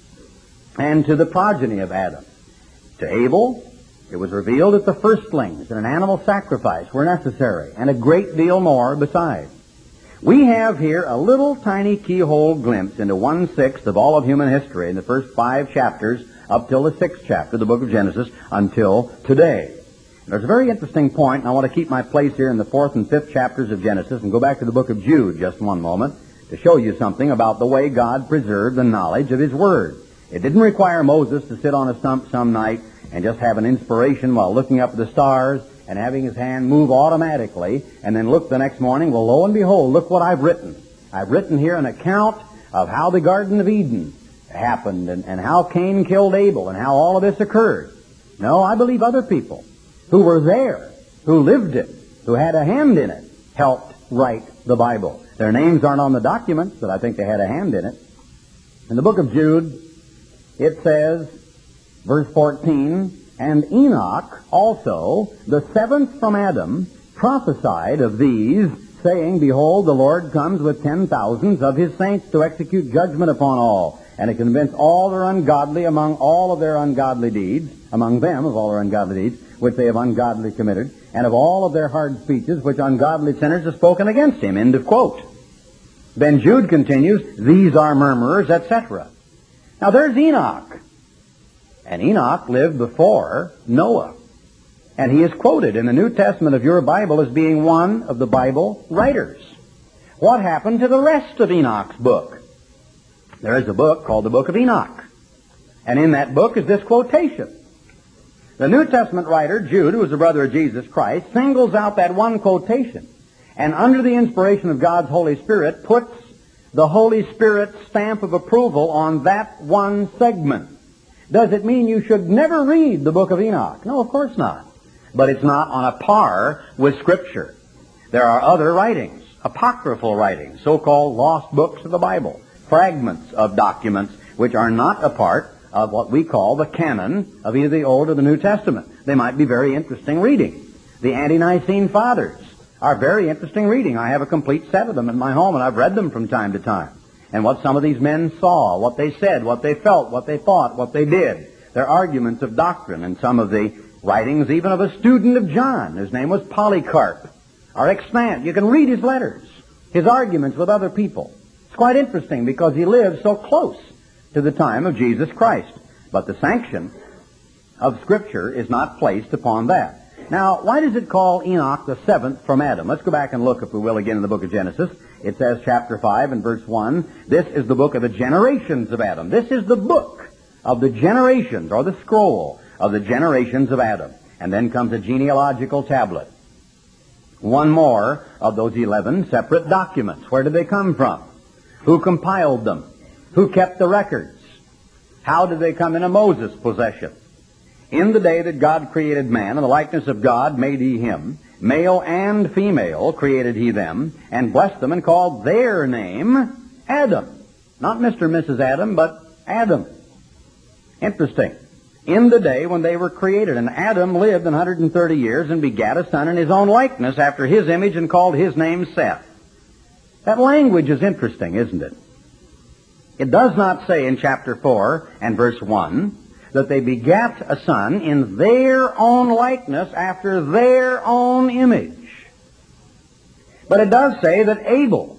and to the progeny of Adam. To Abel, it was revealed that the firstlings and an animal sacrifice were necessary, and a great deal more besides. We have here a little tiny keyhole glimpse into 1/6 of all of human history in the first 5 chapters up till the 6th chapter, the book of Genesis, until today. There's a very interesting point, and I want to keep my place here in the 4th and 5th chapters of Genesis and go back to the book of Jude just one moment to show you something about the way God preserved the knowledge of His Word. It didn't require Moses to sit on a stump some night and just have an inspiration while looking up at the stars and having his hand move automatically and then look the next morning. Well, lo and behold, look what I've written. I've written here an account of how the Garden of Eden happened and how Cain killed Abel and how all of this occurred. No, I believe other people who were there, who lived it, who had a hand in it, helped write the Bible. Their names aren't on the documents, but I think they had a hand in it. In the book of Jude, it says, verse 14, and Enoch also, the 7th from Adam, prophesied of these, saying, Behold, the Lord comes with 10,000s of his saints to execute judgment upon all, and to convince all that are ungodly among all of their ungodly deeds, among them of all their ungodly deeds, which they have ungodly committed, and of all of their hard speeches, which ungodly sinners have spoken against him. End of quote. Then Jude continues, these are murmurers, etc. Now there's Enoch. And Enoch lived before Noah. And he is quoted in the New Testament of your Bible as being one of the Bible writers. What happened to the rest of Enoch's book? There is a book called the Book of Enoch. And in that book is this quotation. The New Testament writer, Jude, who is a brother of Jesus Christ, singles out that one quotation, and under the inspiration of God's Holy Spirit, puts the Holy Spirit's stamp of approval on that one segment. Does it mean you should never read the Book of Enoch? No, of course not. But it's not on a par with Scripture. There are other writings, apocryphal writings, so-called lost books of the Bible, fragments of documents which are not a part of what we call the canon of either the Old or the New Testament. They might be very interesting reading. The Ante-Nicene Fathers are very interesting reading. I have a complete set of them in my home, and I've read them from time to time. And what some of these men saw, what they said, what they felt, what they thought, what they did. Their arguments of doctrine, and some of the writings even of a student of John, his name was Polycarp, are extant. You can read his letters, his arguments with other people. It's quite interesting because he lived so close to the time of Jesus Christ. But the sanction of Scripture is not placed upon that. Now, why does it call Enoch the seventh from Adam? Let's go back and look, if we will, again in the book of Genesis. It says, chapter 5 and verse 1, this is the book of the generations of Adam. This is the book of the generations, or the scroll of the generations of Adam. And then comes a genealogical tablet. One more of those 11 separate documents. Where did they come from? Who compiled them? Who kept the records? How did they come into Moses' possession? In the day that God created man, in the likeness of God made he him. Male and female created he them, and blessed them, and called their name Adam. Not Mr. and Mrs. Adam, but Adam. Interesting. In the day when they were created, and Adam lived 130 years and begat a son in his own likeness after his image, and called his name Seth. That language is interesting, isn't it? It does not say in chapter 4 and verse 1 that they begat a son in their own likeness after their own image. But it does say that Abel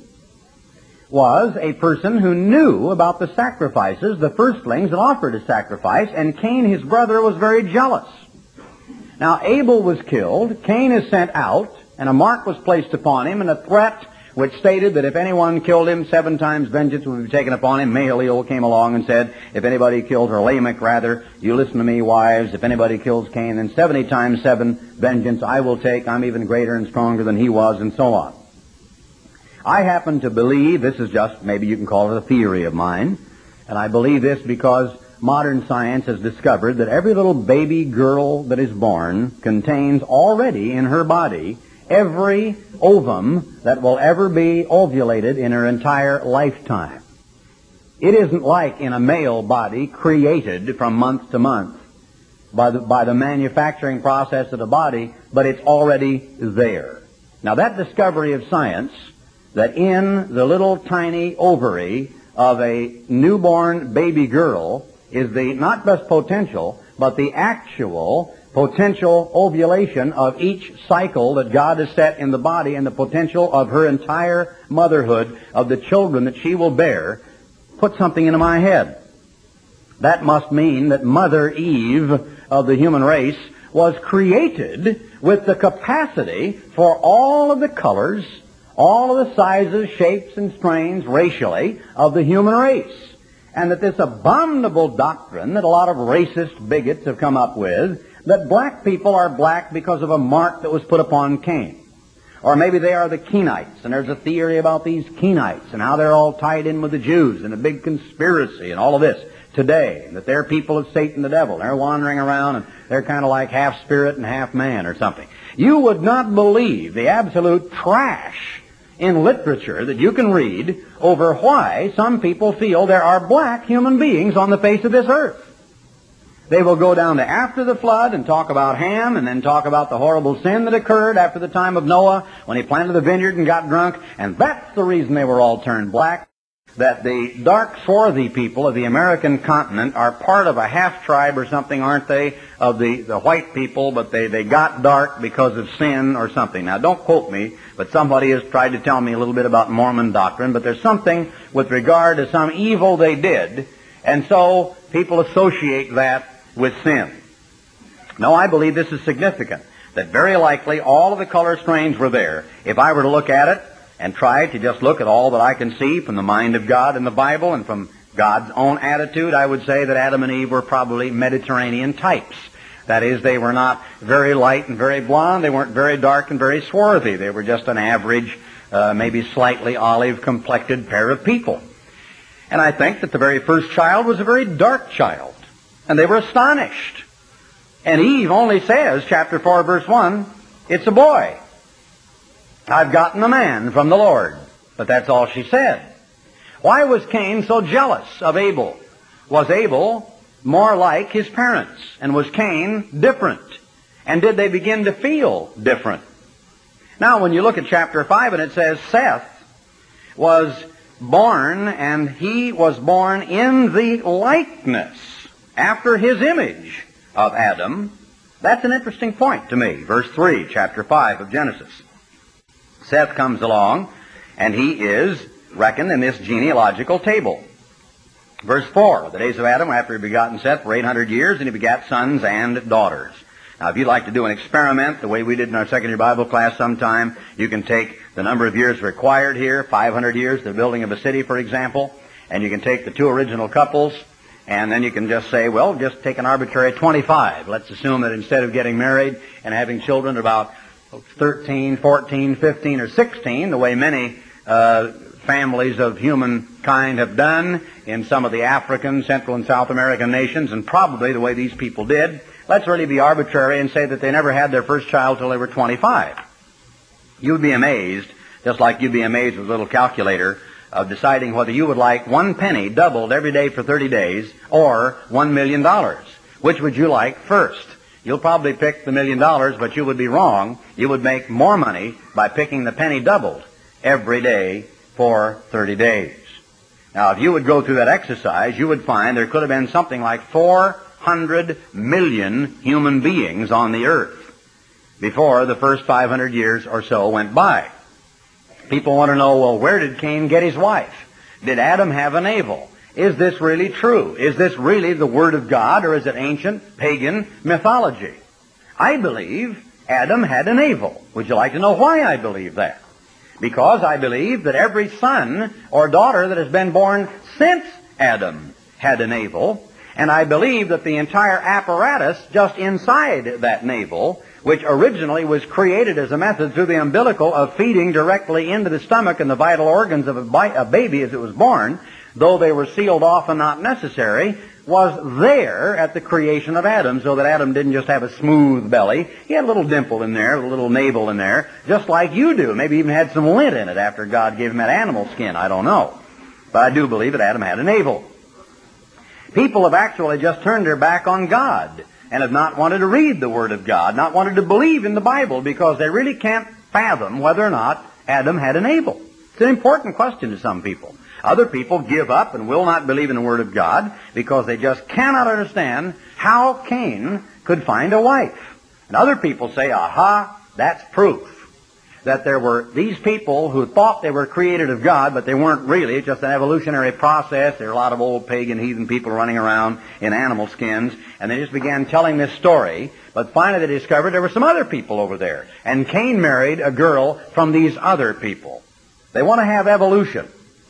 was a person who knew about the sacrifices, the firstlings that offered a sacrifice, and Cain, his brother, was very jealous. Now, Abel was killed, Cain is sent out, and a mark was placed upon him, and a threat which stated that if anyone killed him, 7 times vengeance would be taken upon him. Mahalalel came along and said, if anybody kills, or Lamech rather, you listen to me, wives, if anybody kills Cain, then 70 times 7 vengeance I will take. I'm even greater and stronger than he was, and so on. I happen to believe, this is just, maybe you can call it a theory of mine, and I believe this because modern science has discovered that every little baby girl that is born contains already in her body every ovum that will ever be ovulated in her entire lifetime. It isn't like in a male body created from month to month by the manufacturing process of the body, but it's already there. Now that discovery of science, that in the little tiny ovary of a newborn baby girl is the not just potential, but the actual potential ovulation of each cycle that God has set in the body, and the potential of her entire motherhood, of the children that she will bear, put something into my head. That must mean that Mother Eve of the human race was created with the capacity for all of the colors, all of the sizes, shapes, and strains racially of the human race. And that this abominable doctrine that a lot of racist bigots have come up with, that black people are black because of a mark that was put upon Cain. Or maybe they are the Kenites, and there's a theory about these Kenites and how they're all tied in with the Jews and a big conspiracy and all of this today, and that they're people of Satan the devil. They're wandering around and they're kind of like half spirit and half man or something. You would not believe the absolute trash in literature that you can read over why some people feel there are black human beings on the face of this earth. They will go down to after the flood and talk about Ham, and then talk about the horrible sin that occurred after the time of Noah when he planted the vineyard and got drunk, and that's the reason they were all turned black. That the dark, swarthy people of the American continent are part of a half-tribe or something, aren't they, of the white people, but they got dark because of sin or something. Now, don't quote me, but somebody has tried to tell me a little bit about Mormon doctrine, but there's something with regard to some evil they did, and so people associate that with sin. No, I believe this is significant, that very likely all of the color strains were there. If I were to look at it and try to just look at all that I can see from the mind of God in the Bible and from God's own attitude, I would say that Adam and Eve were probably Mediterranean types. That is, they were not very light and very blonde. They weren't very dark and very swarthy. They were just an average, maybe slightly olive-complected pair of people. And I think that the very first child was a very dark child. And they were astonished. And Eve only says, chapter 4, verse 1, it's a boy. I've gotten a man from the Lord. But that's all she said. Why was Cain so jealous of Abel? Was Abel more like his parents? And was Cain different? And did they begin to feel different? Now, when you look at chapter 5 and it says Seth was born, and he was born in the likeness, after his image of Adam, that's an interesting point to me. Verse 3, chapter 5 of Genesis. Seth comes along, and he is reckoned in this genealogical table. Verse 4, the days of Adam after he begotten Seth were 800 years, and he begat sons and daughters. Now, if you'd like to do an experiment, the way we did in our secondary Bible class sometime, you can take the number of years required here, 500 years, the building of a city, for example, and you can take the two original couples, and then you can just say, well, just take an arbitrary 25. Let's assume that instead of getting married and having children about 13, 14, 15, or 16, the way many families of humankind have done in some of the African, Central, and South American nations, and probably the way these people did, let's really be arbitrary and say that they never had their first child till they were 25. You'd be amazed, just like you'd be amazed with a little calculator, of deciding whether you would like 1 penny doubled every day for 30 days or $1 million. Which would you like first? You'll probably pick the $1 million, but you would be wrong. You would make more money by picking the penny doubled every day for 30 days. Now, if you would go through that exercise, you would find there could have been something like 400 million human beings on the earth before the first 500 years or so went by. People want to know, well, where did Cain get his wife? Did Adam have a navel? Is this really true? Is this really the Word of God, or is it ancient pagan mythology? I believe Adam had a navel. Would you like to know why I believe that? Because I believe that every son or daughter that has been born since Adam had a navel, and I believe that the entire apparatus just inside that navel, which originally was created as a method through the umbilical of feeding directly into the stomach and the vital organs of a baby as it was born, though they were sealed off and not necessary, was there at the creation of Adam, so that Adam didn't just have a smooth belly. He had a little dimple in there, a little navel in there, just like you do. Maybe even had some lint in it after God gave him that animal skin. I don't know. But I do believe that Adam had a navel. People have actually just turned their back on God and have not wanted to read the Word of God, not wanted to believe in the Bible, because they really can't fathom whether or not Adam had a navel. It's an important question to some people. Other people give up and will not believe in the Word of God because they just cannot understand how Cain could find a wife. And other people say, aha, that's proof that there were these people who thought they were created of God, but they weren't really. It's just an evolutionary process. There are a lot of old pagan heathen people running around in animal skins, and they just began telling this story. But finally they discovered there were some other people over there. And Cain married a girl from these other people. They want to have evolution,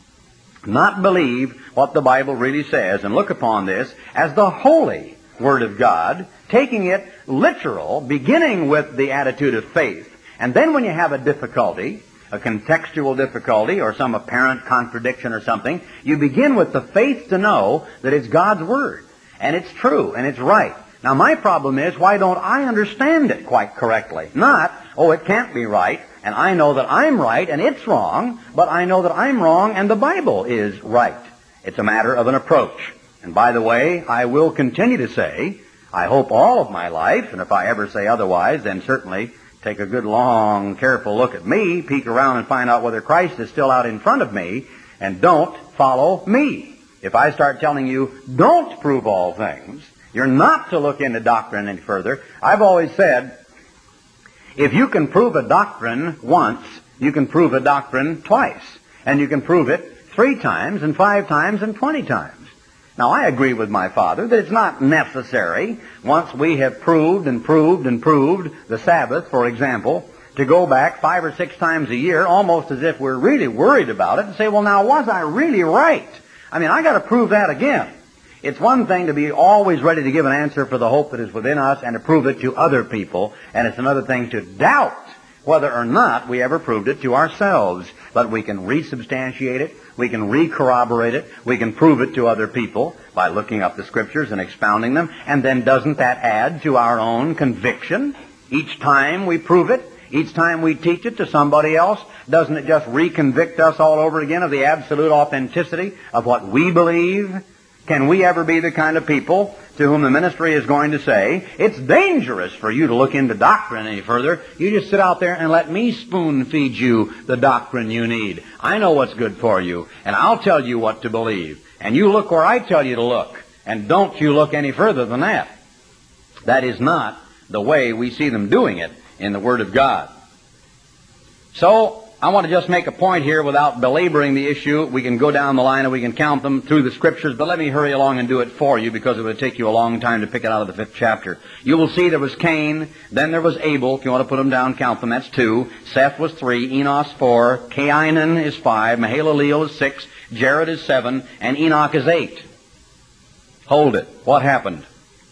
not believe what the Bible really says, and look upon this as the holy Word of God, taking it literal, beginning with the attitude of faith. And then when you have a difficulty, a contextual difficulty or some apparent contradiction or something, you begin with the faith to know that it's God's Word, and it's true, and it's right. Now my problem is, why don't I understand it quite correctly? Not, oh, it can't be right, and I know that I'm right and it's wrong, but I know that I'm wrong and the Bible is right. It's a matter of an approach. And by the way, I will continue to say, I hope all of my life, and if I ever say otherwise, then certainly take a good, long, careful look at me, peek around and find out whether Christ is still out in front of me, and don't follow me. If I start telling you, don't prove all things, you're not to look into doctrine any further. I've always said, if you can prove a doctrine once, you can prove a doctrine twice. And you can prove it 3 times and 5 times and 20 times. Now, I agree with my father that it's not necessary, once we have proved and proved and proved the Sabbath, for example, to go back 5 or 6 times a year, almost as if we're really worried about it, and say, well, now, was I really right? I mean, I got to prove that again. It's one thing to be always ready to give an answer for the hope that is within us and to prove it to other people, and it's another thing to doubt whether or not we ever proved it to ourselves. But we can resubstantiate it, we can re-corroborate it, we can prove it to other people by looking up the Scriptures and expounding them, and then doesn't that add to our own conviction? Each time we prove it, each time we teach it to somebody else, doesn't it just reconvict us all over again of the absolute authenticity of what we believe? Can we ever be the kind of people to whom the ministry is going to say, it's dangerous for you to look into doctrine any further. You just sit out there and let me spoon feed you the doctrine you need. I know what's good for you, and I'll tell you what to believe. And you look where I tell you to look, and don't you look any further than that. That is not the way we see them doing it in the Word of God. So, I want to just make a point here without belaboring the issue. We can go down the line and we can count them through the Scriptures, but let me hurry along and do it for you because it would take you a long time to pick it out of the 5th chapter. You will see there was Cain, then there was Abel. If you want to put them down, count them. That's 2. Seth was 3, Enos 4, Cainan is 5, Mahalaleel is 6, Jared is 7, and Enoch is 8. Hold it. What happened?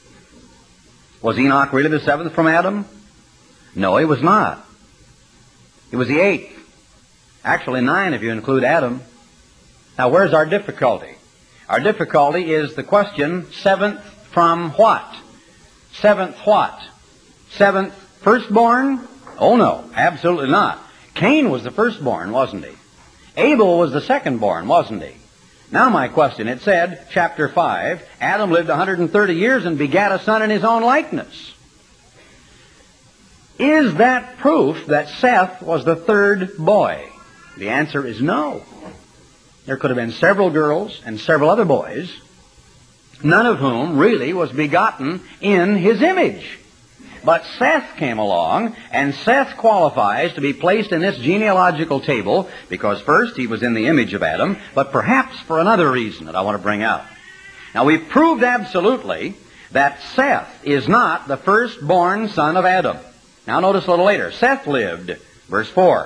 Was Enoch really the 7th from Adam? No, he was not. He was the 8th. Actually 9 if you include Adam. Now where's our difficulty? Our difficulty is the question, 7th from what? 7th what? 7th firstborn? Oh no, absolutely not. Cain was the firstborn, wasn't he? Abel was the secondborn, wasn't he? Now my question, it said, chapter 5, Adam lived 130 years and begat a son in his own likeness. Is that proof that Seth was the 3rd boy? The answer is no. There could have been several girls and several other boys, none of whom really was begotten in his image. But Seth came along, and Seth qualifies to be placed in this genealogical table because first he was in the image of Adam, but perhaps for another reason that I want to bring out. Now we've proved absolutely that Seth is not the firstborn son of Adam. Now notice a little later. Seth lived, verse 4.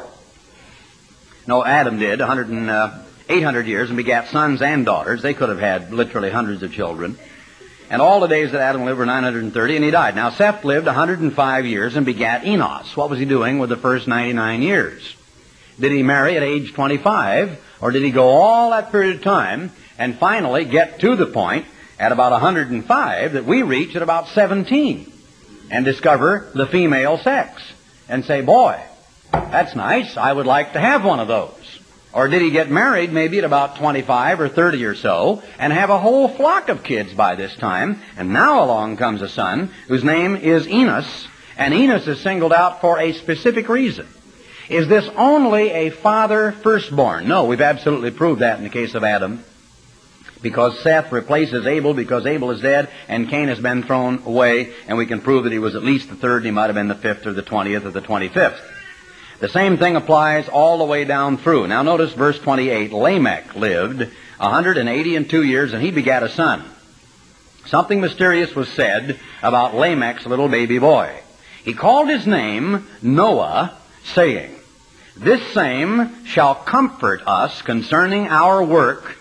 No, Adam did, 800 years and begat sons and daughters. They could have had literally hundreds of children. And all the days that Adam lived were 930, and he died. Now Seth lived 105 years and begat Enos. What was he doing with the first 99 years? Did he marry at age 25, or did he go all that period of time and finally get to the point at about 105 that we reach at about 17 and discover the female sex and say, boy, that's nice, I would like to have one of those. Or did he get married maybe at about 25 or 30 or so and have a whole flock of kids by this time, and now along comes a son whose name is Enos, and Enos is singled out for a specific reason. Is this only a father firstborn? No, we've absolutely proved that in the case of Adam, because Seth replaces Abel because Abel is dead and Cain has been thrown away, and we can prove that he was at least the 3rd, and he might have been the 5th or the 20th or the 25th. The same thing applies all the way down through. Now notice verse 28. Lamech lived 182 years, and he begat a son. Something mysterious was said about Lamech's little baby boy. He called his name Noah, saying, this same shall comfort us concerning our work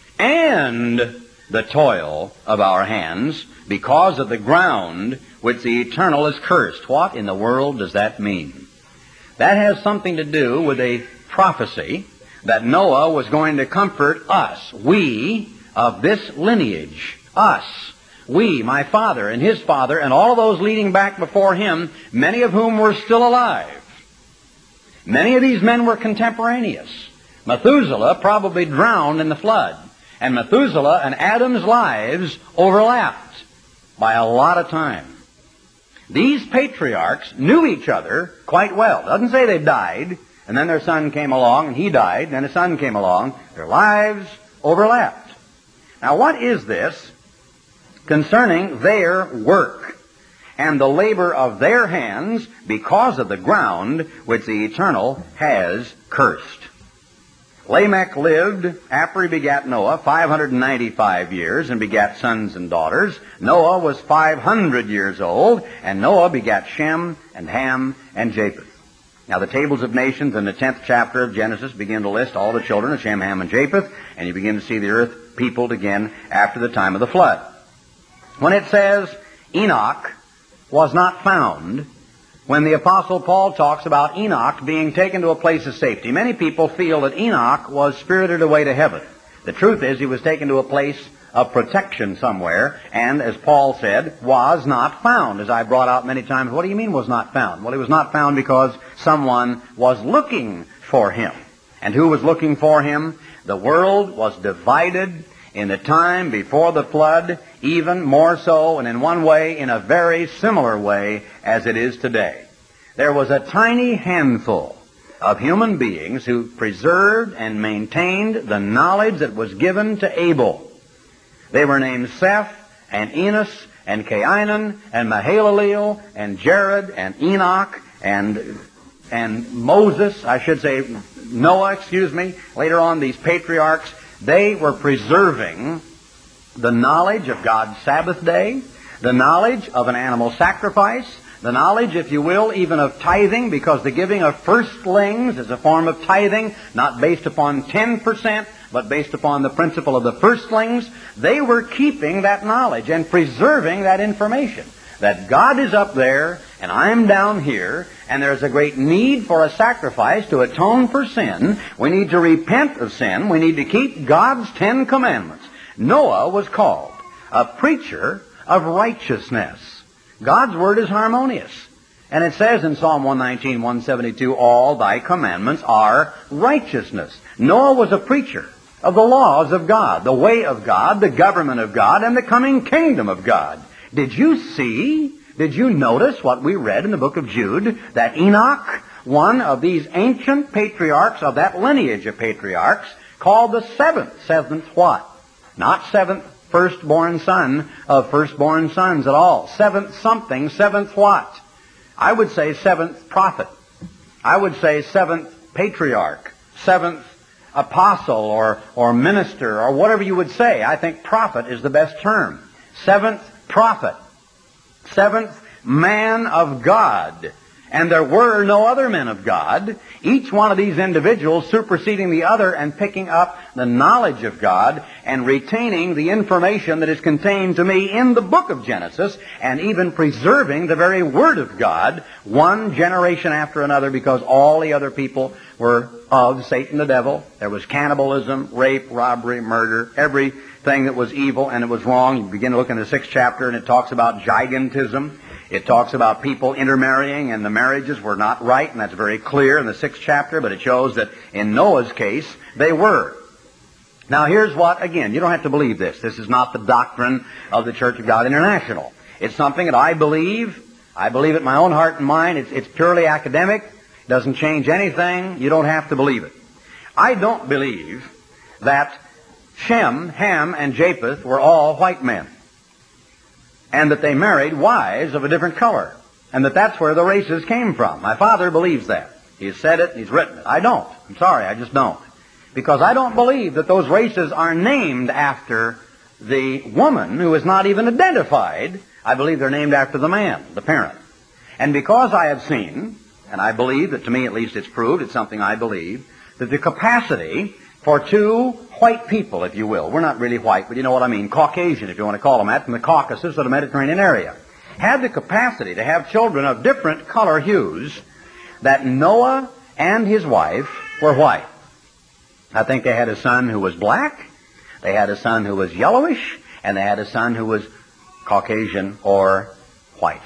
and the toil of our hands, because of the ground which the eternal is cursed. What in the world does that mean? That has something to do with a prophecy that Noah was going to comfort us, we of this lineage, us, we, my father and his father, and all of those leading back before him, many of whom were still alive. Many of these men were contemporaneous. Methuselah probably drowned in the flood, and Methuselah and Adam's lives overlapped by a lot of time. These patriarchs knew each other quite well. It doesn't say they died, and then their son came along, and he died, and then his son came along. Their lives overlapped. Now, what is this concerning their work and the labor of their hands because of the ground which the eternal has cursed? Lamech lived, after he begat Noah, 595 years and begat sons and daughters. Noah was 500 years old, and Noah begat Shem and Ham and Japheth. Now the tables of nations in the 10th chapter of Genesis begin to list all the children of Shem, Ham, and Japheth, and you begin to see the earth peopled again after the time of the flood. When it says Enoch was not found, when the Apostle Paul talks about Enoch being taken to a place of safety, many people feel that Enoch was spirited away to heaven. The truth is he was taken to a place of protection somewhere, and as Paul said, was not found. As I brought out many times, what do you mean was not found? Well, he was not found because someone was looking for him. And who was looking for him? The world was divided in the time before the flood, even more so, and in one way, in a very similar way as it is today. There was a tiny handful of human beings who preserved and maintained the knowledge that was given to Abel. They were named Seth and Enos and Cainan and Mahalaleel and Jared and Enoch and Moses, I should say Noah, later on these patriarchs. They were preserving the knowledge of God's Sabbath day, the knowledge of an animal sacrifice, the knowledge, if you will, even of tithing, because the giving of firstlings is a form of tithing, not based upon 10%, but based upon the principle of the firstlings. They were keeping that knowledge and preserving that information, that God is up there and I'm down here, and there's a great need for a sacrifice to atone for sin. We need to repent of sin. We need to keep God's 10 commandments. Noah was called a preacher of righteousness. God's word is harmonious. And it says in Psalm 119, 172, all thy commandments are righteousness. Noah was a preacher of the laws of God, the way of God, the government of God, and the coming kingdom of God. Did you notice what we read in the book of Jude, that Enoch, one of these ancient patriarchs of that lineage of patriarchs, called the seventh what? Not seventh firstborn son of firstborn sons at all. Seventh something, seventh what? I would say seventh prophet. I would say seventh patriarch, seventh apostle or minister or whatever you would say. I think prophet is the best term. Seventh prophet. Seventh man of God. And there were no other men of God. Each one of these individuals superseding the other and picking up the knowledge of God and retaining the information that is contained to me in the book of Genesis, and even preserving the very Word of God one generation after another, because all the other people were of Satan the devil. There was cannibalism, rape, robbery, murder, everything that was evil and it was wrong. You begin to look in the 6th chapter and it talks about gigantism. It talks about people intermarrying, and the marriages were not right, and that's very clear in the 6th chapter, but it shows that in Noah's case, they were. Now here's what, again, you don't have to believe this. This is not the doctrine of the Church of God International. It's something that I believe. I believe it in my own heart and mind. It's purely academic. It doesn't change anything. You don't have to believe it. I don't believe that Shem, Ham, and Japheth were all white men, and that they married wives of a different color, and that's where the races came from. My father believes that. He's said it and he's written it. I don't. I'm sorry, I just don't. Because I don't believe that those races are named after the woman who is not even identified. I believe they're named after the man, the parent. And because I have seen, and I believe that, to me at least it's proved, it's something I believe, that the capacity for two white people, if you will, we're not really white, but you know what I mean, Caucasian, if you want to call them that, from the Caucasus or the Mediterranean area, had the capacity to have children of different color hues, that Noah and his wife were white. I think they had a son who was black, they had a son who was yellowish, and they had a son who was Caucasian or white.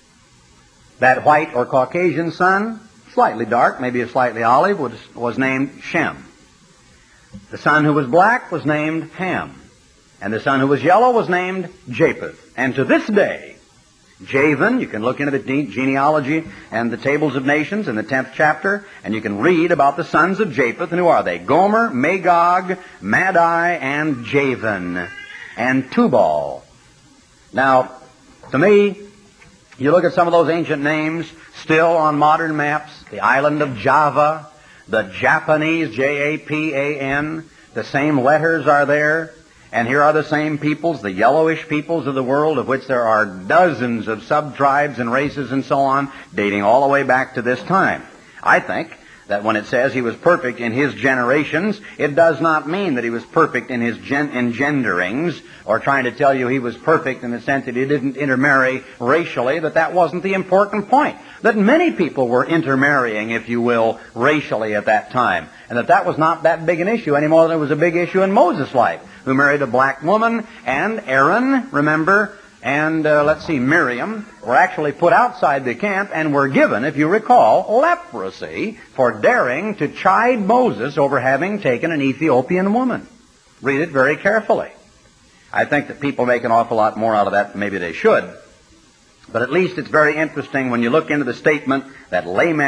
That white or Caucasian son, slightly dark, maybe a slightly olive, was named Shem. The son who was black was named Ham. And the son who was yellow was named Japheth. And to this day, Javan, you can look into the genealogy and the tables of nations in the 10th chapter, and you can read about the sons of Japheth. And who are they? Gomer, Magog, Madai, and Javan, and Tubal. Now, to me, you look at some of those ancient names still on modern maps, the island of Java, The Japanese, Japan, the same letters are there. And here are the same peoples, the yellowish peoples of the world, of which there are dozens of sub-tribes and races and so on, dating all the way back to this time. I think that when it says he was perfect in his generations, it does not mean that he was perfect in his engenderings, or trying to tell you he was perfect in the sense that he didn't intermarry racially, that wasn't the important point. That many people were intermarrying, if you will, racially at that time, and that was not that big an issue any more than it was a big issue in Moses' life, who married a black woman, and Aaron, remember, and Miriam were actually put outside the camp and were given, if you recall, leprosy for daring to chide Moses over having taken an Ethiopian woman. Read it very carefully. I think that people make an awful lot more out of that than maybe they should. But at least it's very interesting when you look into the statement that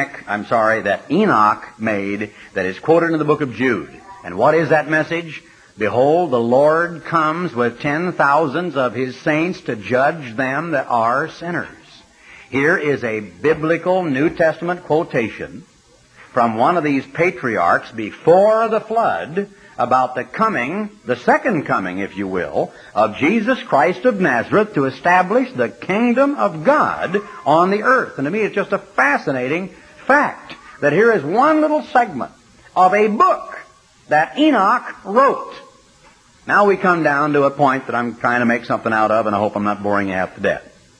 Enoch made that is quoted in the book of Jude. And what is that message? Behold, the Lord comes with 10,000s of His saints to judge them that are sinners. Here is a biblical New Testament quotation from one of these patriarchs before the flood about the coming, the second coming, if you will, of Jesus Christ of Nazareth to establish the kingdom of God on the earth. And to me it's just a fascinating fact that here is one little segment of a book that Enoch wrote. Now we come down to a point that I'm trying to make something out of, and I hope I'm not boring you half to death.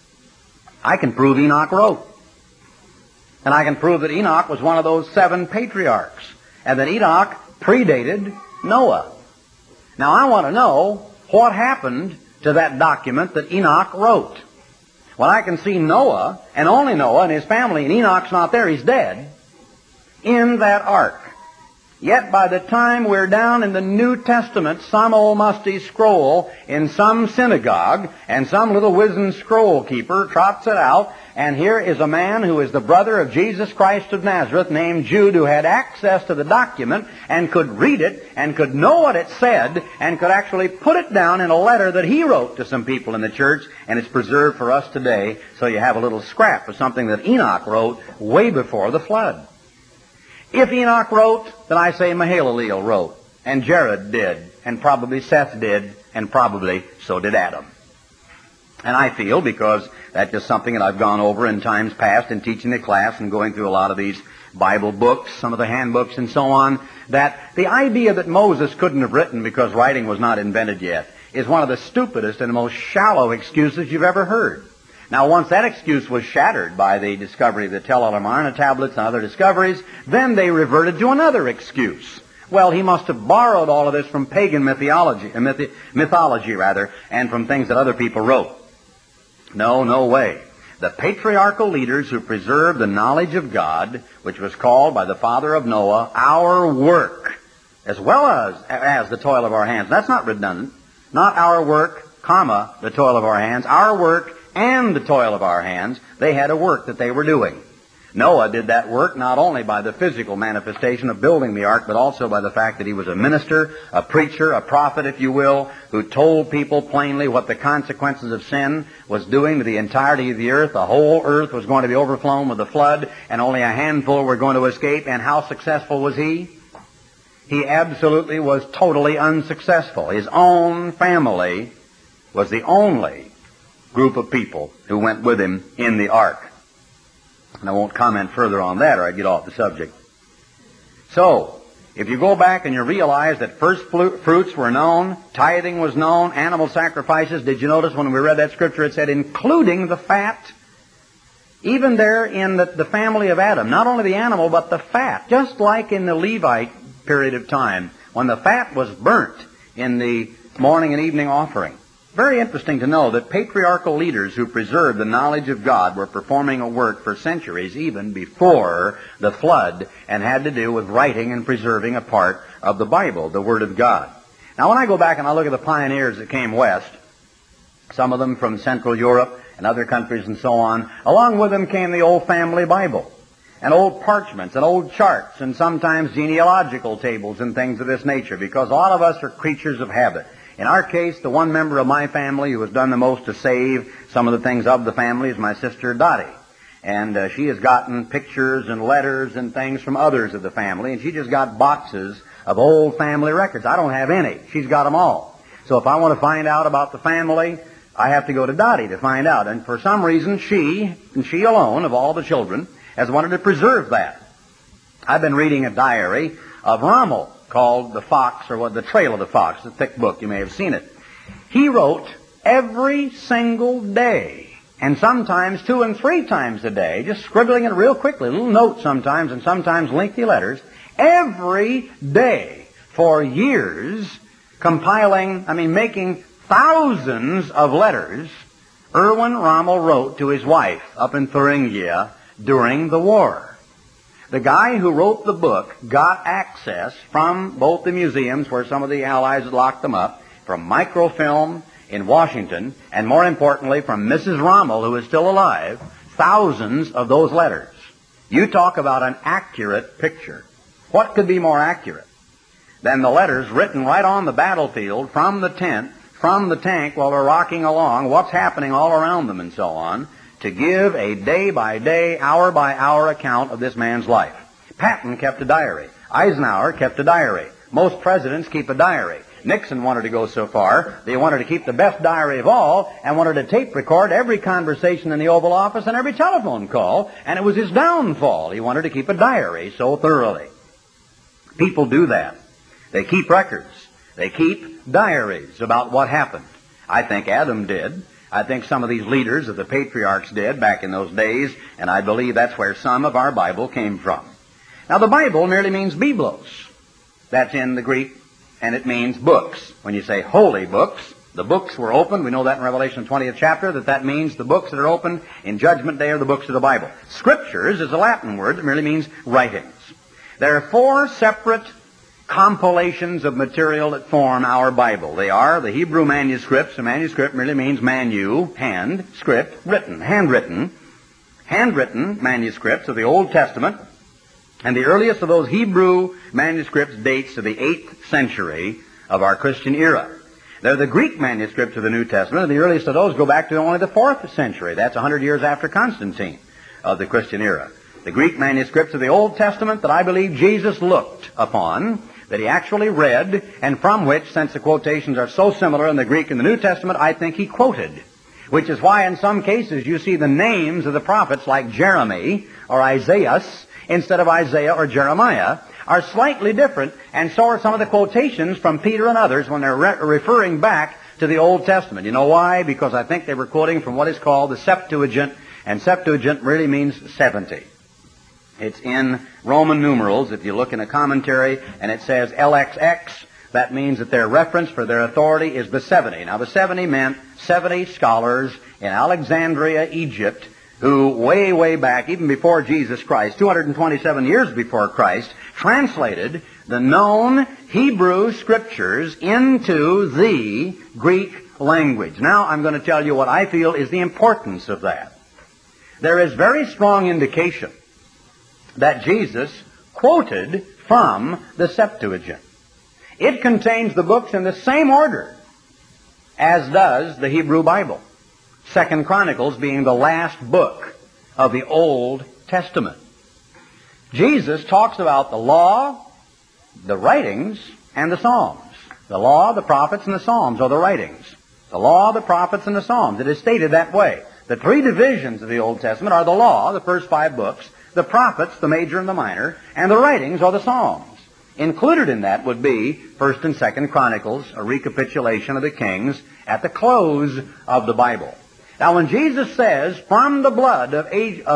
I can prove Enoch wrote. And I can prove that Enoch was one of those 7 patriarchs, and that Enoch predated Noah. Now I want to know what happened to that document that Enoch wrote. Well, I can see Noah, and only Noah and his family, and Enoch's not there, he's dead, in that ark. Yet by the time we're down in the New Testament, some old musty scroll in some synagogue, and some little wizened scroll keeper trots it out, and here is a man who is the brother of Jesus Christ of Nazareth, named Jude, who had access to the document and could read it and could know what it said and could actually put it down in a letter that he wrote to some people in the church, and it's preserved for us today, so you have a little scrap of something that Enoch wrote way before the flood. If Enoch wrote, then I say Mahalaleel wrote, and Jared did, and probably Seth did, and probably so did Adam. And I feel, because that's just something that I've gone over in times past in teaching the class and going through a lot of these Bible books, some of the handbooks and so on, that the idea that Moses couldn't have written because writing was not invented yet is one of the stupidest and most shallow excuses you've ever heard. Now, once that excuse was shattered by the discovery of the Tel el-Amarna tablets and other discoveries, then they reverted to another excuse. Well, he must have borrowed all of this from pagan mythology, and from things that other people wrote. No way. The patriarchal leaders who preserved the knowledge of God, which was called by the father of Noah, our work, as well as the toil of our hands. That's not redundant. Not our work, comma, the toil of our hands. Our work and the toil of our hands. They had a work that they were doing. Noah did that work not only by the physical manifestation of building the ark, but also by the fact that he was a minister, a preacher, a prophet, if you will, who told people plainly what the consequences of sin was doing to the entirety of the earth. The whole earth was going to be overflown with the flood, and only a handful were going to escape. And how successful was he? He absolutely was totally unsuccessful. His own family was the only group of people who went with him in the ark. And I won't comment further on that or I'd get off the subject. So, if you go back and you realize that first fruits were known, tithing was known, animal sacrifices, did you notice when we read that scripture it said including the fat? Even there in the family of Adam, not only the animal but the fat, just like in the Levite period of time when the fat was burnt in the morning and evening offering. Very interesting to know that patriarchal leaders who preserved the knowledge of God were performing a work for centuries even before the flood and had to do with writing and preserving a part of the Bible, the Word of God. Now when I go back and I look at the pioneers that came west, some of them from Central Europe and other countries and so on, along with them came the old family Bible and old parchments and old charts and sometimes genealogical tables and things of this nature, because a lot of us are creatures of habit. In our case, the one member of my family who has done the most to save some of the things of the family is my sister Dottie. And she has gotten pictures and letters and things from others of the family, and she just got boxes of old family records. I don't have any. She's got them all. So if I want to find out about the family, I have to go to Dottie to find out. And for some reason, she, and she alone of all the children, has wanted to preserve that. I've been reading a diary of Rommel called The Fox, or what, The Trail of the Fox, a thick book. You may have seen it. He wrote every single day, and sometimes 2 and 3 times a day, just scribbling it real quickly, little notes sometimes, and sometimes lengthy letters, every day for years, making thousands of letters. Erwin Rommel wrote to his wife up in Thuringia during the war. The guy who wrote the book got access from both the museums where some of the Allies had locked them up, from microfilm in Washington, and more importantly from Mrs. Rommel, who is still alive, thousands of those letters. You talk about an accurate picture. What could be more accurate than the letters written right on the battlefield from the tent, from the tank while they're rocking along, what's happening all around them and so on, to give a day-by-day, hour-by-hour account of this man's life. Patton kept a diary. Eisenhower kept a diary. Most presidents keep a diary. Nixon wanted to go so far, they wanted to keep the best diary of all and wanted to tape record every conversation in the Oval Office and every telephone call, and it was his downfall. He wanted to keep a diary so thoroughly. People do that. They keep records. They keep diaries about what happened. I think Adam did. I think some of these leaders of the patriarchs did back in those days, and I believe that's where some of our Bible came from. Now, the Bible merely means Biblos. That's in the Greek, and it means books. When you say holy books, the books were opened. We know that in Revelation 20th chapter, that means the books that are opened in Judgment Day are the books of the Bible. Scriptures is a Latin word that merely means writings. There are 4 separate compilations of material that form our Bible. They are the Hebrew manuscripts. A manuscript merely means manu, hand, script, written, handwritten. Handwritten manuscripts of the Old Testament. And the earliest of those Hebrew manuscripts dates to the 8th century of our Christian era. They're the Greek manuscripts of the New Testament, and the earliest of those go back to only the 4th century. That's 100 years after Constantine of the Christian era. The Greek manuscripts of the Old Testament that I believe Jesus looked upon, that he actually read, and from which, since the quotations are so similar in the Greek and the New Testament, I think he quoted. Which is why in some cases you see the names of the prophets like Jeremy or Isaiah instead of Isaiah or Jeremiah are slightly different, and so are some of the quotations from Peter and others when they're referring back to the Old Testament. You know why? Because I think they were quoting from what is called the Septuagint, and Septuagint really means 70. It's in Roman numerals. If you look in a commentary and it says LXX, that means that their reference for their authority is the 70. Now the 70 meant 70 scholars in Alexandria, Egypt, who way back, even before Jesus Christ, 227 years before Christ, translated the known Hebrew Scriptures into the Greek language. Now I'm going to tell you what I feel is the importance of that. There is very strong indication that Jesus quoted from the Septuagint. It contains the books in the same order as does the Hebrew Bible. 2 Chronicles being the last book of the Old Testament. Jesus talks about the law, the writings, and the Psalms. The law, the prophets, and the Psalms are the writings. The law, the prophets, and the Psalms. It is stated that way. The 3 divisions of the Old Testament are the law, the first 5 books, the prophets, the major and the minor, and the writings are the Psalms. Included in that would be 1 and 2 Chronicles, a recapitulation of the kings at the close of the Bible. Now when Jesus says, from the blood of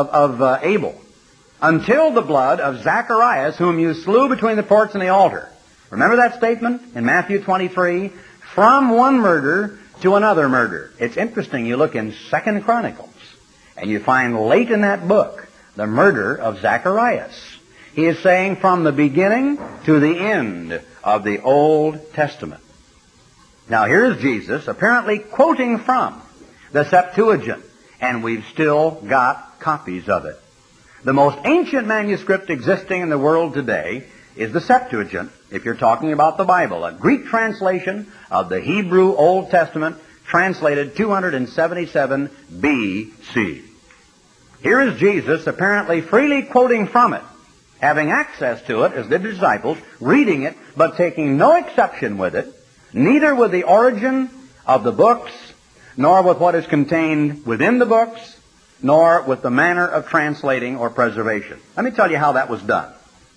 Abel until the blood of Zacharias, whom you slew between the porch and the altar. Remember that statement in Matthew 23? From one murder to another murder. It's interesting, you look in 2 Chronicles, and you find late in that book the murder of Zacharias. He is saying from the beginning to the end of the Old Testament. Now here's Jesus apparently quoting from the Septuagint, and we've still got copies of it. The most ancient manuscript existing in the world today is the Septuagint, if you're talking about the Bible, a Greek translation of the Hebrew Old Testament, translated 277 B.C. Here is Jesus apparently freely quoting from it, having access to it, as did the disciples, reading it, but taking no exception with it, neither with the origin of the books, nor with what is contained within the books, nor with the manner of translating or preservation. Let me tell you how that was done.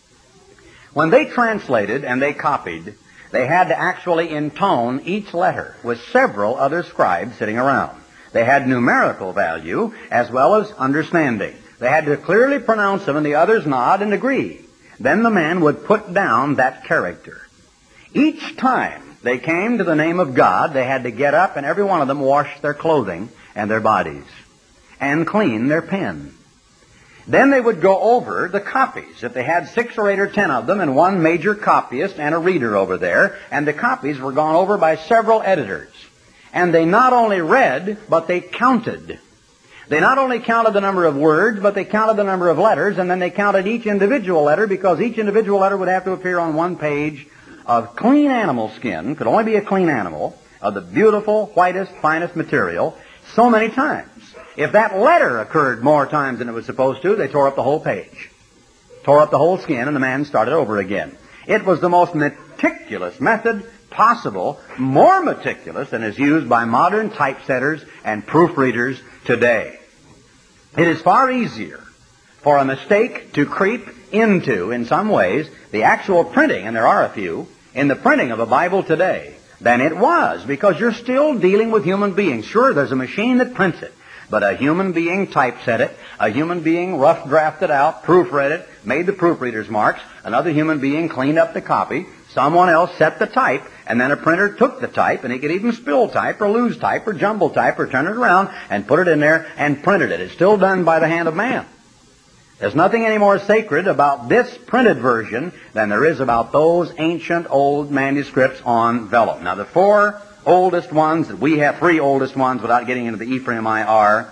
When they translated and they copied, they had to actually intone each letter with several other scribes sitting around. They had numerical value as well as understanding. They had to clearly pronounce them, and the others nod and agree. Then the man would put down that character. Each time they came to the name of God, they had to get up and every one of them wash their clothing and their bodies and clean their pen. Then they would go over the copies. If they had 6 or 8 or 10 of them and one major copyist and a reader over there, and the copies were gone over by several editors. And they not only read, but they counted. They not only counted the number of words, but they counted the number of letters, and then they counted each individual letter, because each individual letter would have to appear on one page of clean animal skin, could only be a clean animal, of the beautiful, whitest, finest material, so many times. If that letter occurred more times than it was supposed to, they tore up the whole page, tore up the whole skin, and the man started over again. It was the most meticulous method possible, more meticulous than is used by modern typesetters and proofreaders today. It is far easier for a mistake to creep into, in some ways, the actual printing, and there are a few, in the printing of a Bible today than it was, because you're still dealing with human beings. Sure, there's a machine that prints it, but a human being typeset it, a human being rough drafted out, proofread it, made the proofreader's marks, another human being cleaned up the copy, someone else set the type, and then a printer took the type, and he could even spill type or lose type or jumble type or turn it around and put it in there and printed it. It's still done by the hand of man. There's nothing any more sacred about this printed version than there is about those ancient old manuscripts on vellum. Now, the 4 oldest ones that we have, 3 oldest ones without getting into the Ephraimi, are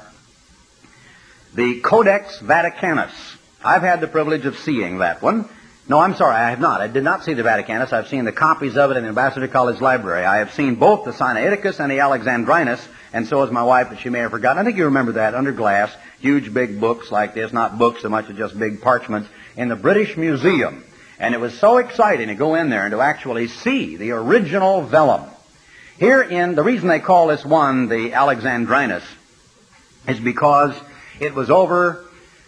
the Codex Vaticanus. I've had the privilege of seeing that one. No, I'm sorry, I have not. I did not see the Vaticanus. I've seen the copies of it in the Ambassador College Library. I have seen both the Sinaiticus and the Alexandrinus, and so has my wife, but she may have forgotten. I think you remember that, under glass, huge big books like this, not books so much as just big parchments, in the British Museum. And it was so exciting to go in there and to actually see the original vellum. The reason they call this one the Alexandrinus is because it was over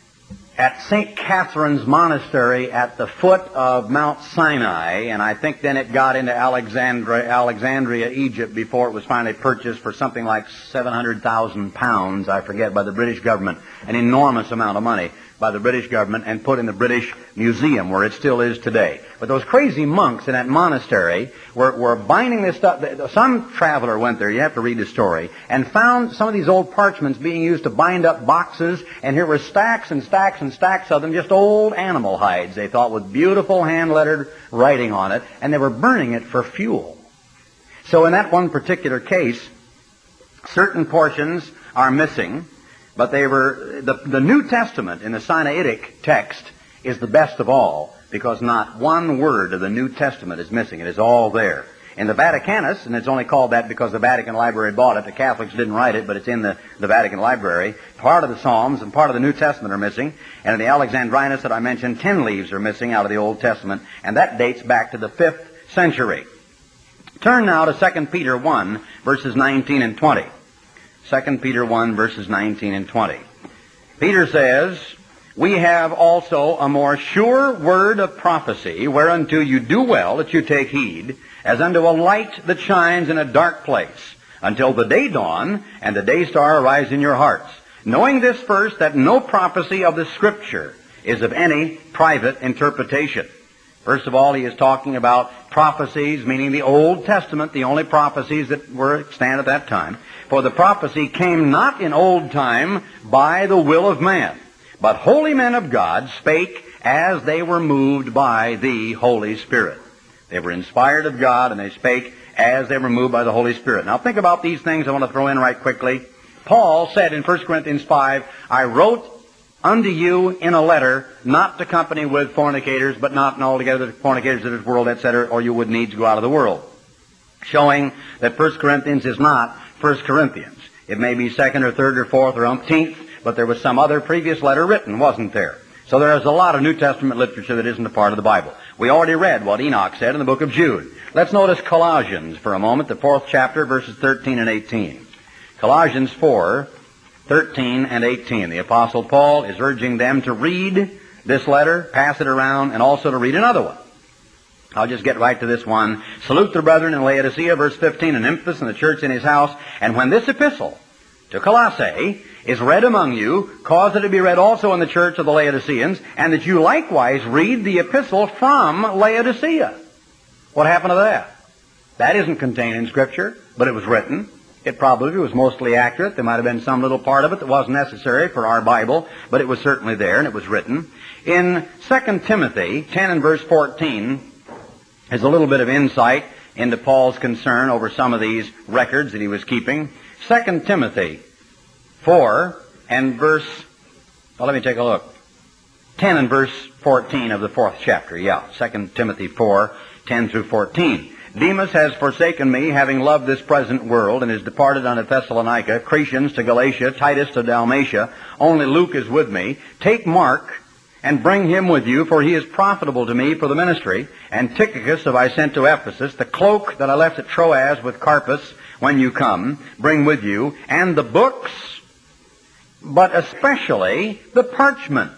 at St. Catherine's Monastery at the foot of Mount Sinai, and I think then it got into Alexandria, Egypt, before it was finally purchased for something like 700,000 pounds, I forget, by the British government, an enormous amount of money by the British government, and put in the British Museum, where it still is today. But those crazy monks in that monastery were binding this stuff. Some traveler went there, you have to read the story, and found some of these old parchments being used to bind up boxes, and here were stacks and stacks and stacks of them, just old animal hides, they thought, with beautiful hand-lettered writing on it, and they were burning it for fuel. So in that one particular case, certain portions are missing, but they were, the New Testament in the Sinaitic text is the best of all, because not one word of the New Testament is missing. It is all there. In the Vaticanus, and it's only called that because the Vatican Library bought it, the Catholics didn't write it, but it's in the Vatican Library, part of the Psalms and part of the New Testament are missing. And in the Alexandrinus that I mentioned, 10 leaves are missing out of the Old Testament, and that dates back to the 5th century. Turn now to 2 Peter 1, verses 19 and 20. 2 Peter 1, verses 19 and 20. Peter says, "We have also a more sure word of prophecy, whereunto you do well that you take heed, as unto a light that shines in a dark place, until the day dawn and the day star arise in your hearts. Knowing this first, that no prophecy of the Scripture is of any private interpretation." First of all, he is talking about prophecies, meaning the Old Testament, the only prophecies that were extant at that time. "For the prophecy came not in old time by the will of man, but holy men of God spake as they were moved by the Holy Spirit." They were inspired of God, and they spake as they were moved by the Holy Spirit. Now think about these things I want to throw in right quickly. Paul said in 1 Corinthians 5, "I wrote unto you in a letter, not to company with fornicators, but not altogether the fornicators of this world, etc., or you would needs go out of the world." Showing that 1 Corinthians is not 1 Corinthians. It may be 2nd or 3rd or 4th or umpteenth but there was some other previous letter written, wasn't there? So there is a lot of New Testament literature that isn't a part of the Bible. We already read what Enoch said in the book of Jude. Let's notice Colossians for a moment, the 4th chapter, verses 13 and 18. Colossians 4, 13 and 18. The Apostle Paul is urging them to read this letter, pass it around, and also to read another one. I'll just get right to this one. Salute the brethren in Laodicea, verse 15, and Nymphas and the church in his house. And when this epistle to Colossae is read among you, cause it to be read also in the church of the Laodiceans, and that you likewise read the epistle from Laodicea. What happened to that? That isn't contained in Scripture, but it was written. It probably was mostly accurate. There might have been some little part of it that wasn't necessary for our Bible, but it was certainly there, and it was written. In 2 Timothy 10 and verse 14 is a little bit of insight into Paul's concern over some of these records that he was keeping. 2 Timothy 4 and verse, well, let me take a look. 10 and verse 14 of the 4th chapter, 2 Timothy 4, 10 through 14. Demas has forsaken me, having loved this present world, and is departed unto Thessalonica, Crescens to Galatia, Titus to Dalmatia. Only Luke is with me. Take Mark, and bring him with you, for he is profitable to me for the ministry. And Tychicus have I sent to Ephesus. The cloak that I left at Troas with Carpus, when you come, bring with you, and the books, but especially the parchments.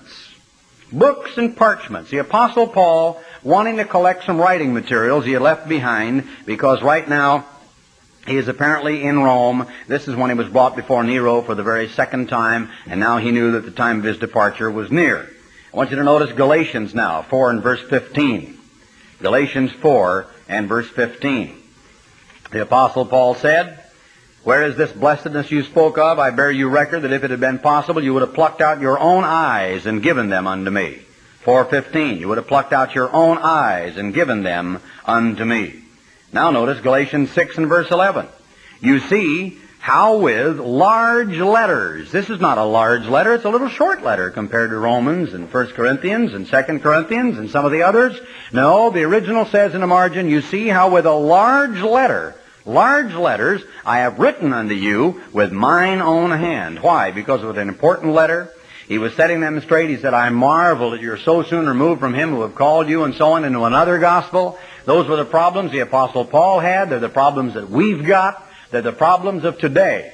Books and parchments. The Apostle Paul, wanting to collect some writing materials he had left behind, because right now he is apparently in Rome. This is when he was brought before Nero for the very second time, and now he knew that the time of his departure was near. I want you to notice Galatians now, 4 and verse 15. Galatians 4 and verse 15. The Apostle Paul said, where is this blessedness you spoke of? I bear you record that if it had been possible, you would have plucked out your own eyes and given them unto me. 4:15. You would have plucked out your own eyes and given them unto me. Now notice Galatians 6 and verse 11. You see how with large letters. This is not a large letter. It's a little short letter compared to Romans and 1 Corinthians and 2 Corinthians and some of the others. No, the original says in the margin, you see how with a large letter, large letters, I have written unto you with mine own hand. Why? Because it was an important letter. He was setting them straight. He said, I marvel that you're so soon removed from him who have called you and so on into another gospel. Those were the problems the Apostle Paul had. They're the problems that we've got. They're the problems of today.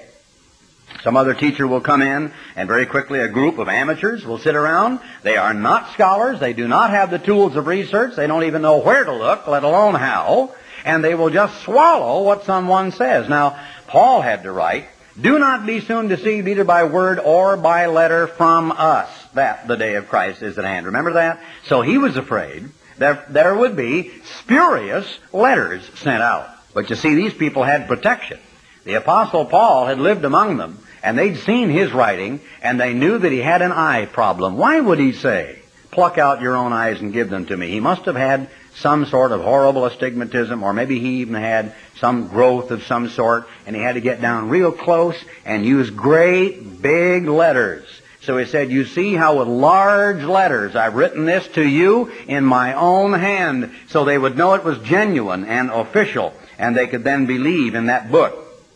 Some other teacher will come in, and very quickly a group of amateurs will sit around. They are not scholars. They do not have the tools of research. They don't even know where to look, let alone how. And they will just swallow what someone says. Now, Paul had to write, do not be soon deceived either by word or by letter from us, that the day of Christ is at hand. Remember that? So he was afraid that there would be spurious letters sent out. But you see, these people had protection. The Apostle Paul had lived among them, and they'd seen his writing, and they knew that he had an eye problem. Why would he say, pluck out your own eyes and give them to me? He must have had some sort of horrible astigmatism, or maybe he even had some growth of some sort, and he had to get down real close and use great big letters. So he said, you see how with large letters I've written this to you in my own hand, so they would know it was genuine and official, and they could then believe in that book.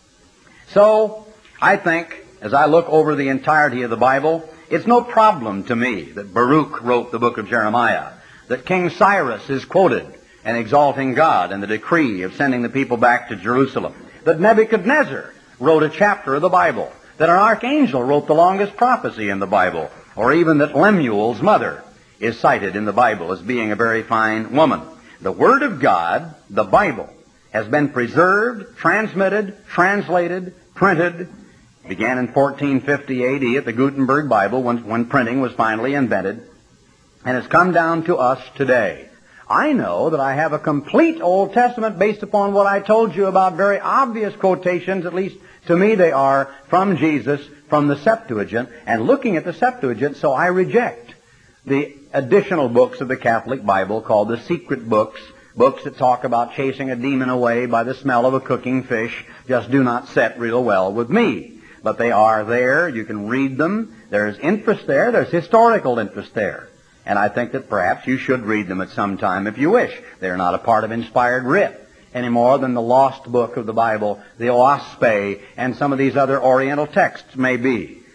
So I think, as I look over the entirety of the Bible, it's no problem to me that Baruch wrote the book of Jeremiah, that King Cyrus is quoted and exalting God in the decree of sending the people back to Jerusalem, that Nebuchadnezzar wrote a chapter of the Bible, that an archangel wrote the longest prophecy in the Bible, or even that Lemuel's mother is cited in the Bible as being a very fine woman. The Word of God, the Bible, has been preserved, transmitted, translated, printed. It began in 1450 A.D. at the Gutenberg Bible when printing was finally invented, and has come down to us today. I know that I have a complete Old Testament based upon what I told you about very obvious quotations, at least to me they are, from Jesus, from the Septuagint, and looking at the Septuagint, so I reject the additional books of the Catholic Bible called the secret books, books that talk about chasing a demon away by the smell of a cooking fish, just do not set real well with me. But they are there. You can read them. There's interest there. There's historical interest there. And I think that perhaps you should read them at some time if you wish. They're not a part of inspired writ any more than the lost book of the Bible, the Oaspe, and some of these other Oriental texts may be.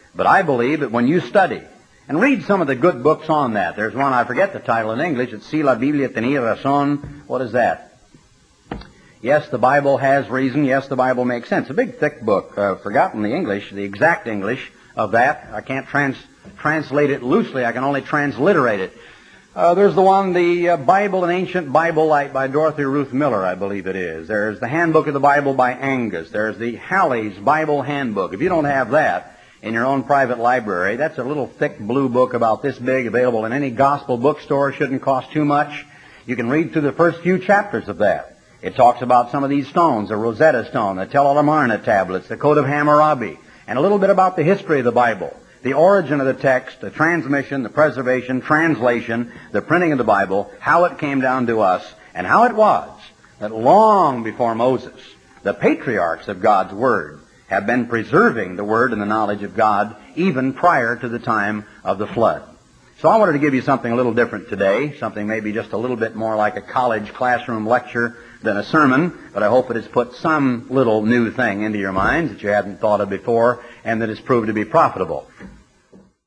But I believe that when you study, and read some of the good books on that. There's one, I forget the title in English. It's Si la Biblia tenía razón. What is that? Yes, the Bible has reason. Yes, the Bible makes sense. A big, thick book. I've forgotten the English, the exact English of that. I can't translate it loosely. I can only transliterate it. There's the one, the Bible, an Ancient Bible Light by Dorothy Ruth Miller, I believe it is. There's the Handbook of the Bible by Angus. There's the Halley's Bible Handbook. If you don't have that in your own private library, that's a little thick blue book about this big, available in any gospel bookstore. Shouldn't cost too much. You can read through the first few chapters of that. It talks about some of these stones, the Rosetta Stone, the Tel el-Amarna tablets, the Code of Hammurabi, and a little bit about the history of the Bible, the origin of the text, the transmission, the preservation, translation, the printing of the Bible, how it came down to us, and how it was that long before Moses, the patriarchs of God's Word have been preserving the Word and the knowledge of God even prior to the time of the flood. So I wanted to give you something a little different today, something maybe just a little bit more like a college classroom lecture than a sermon, but I hope it has put some little new thing into your minds that you hadn't thought of before and that has proved to be profitable.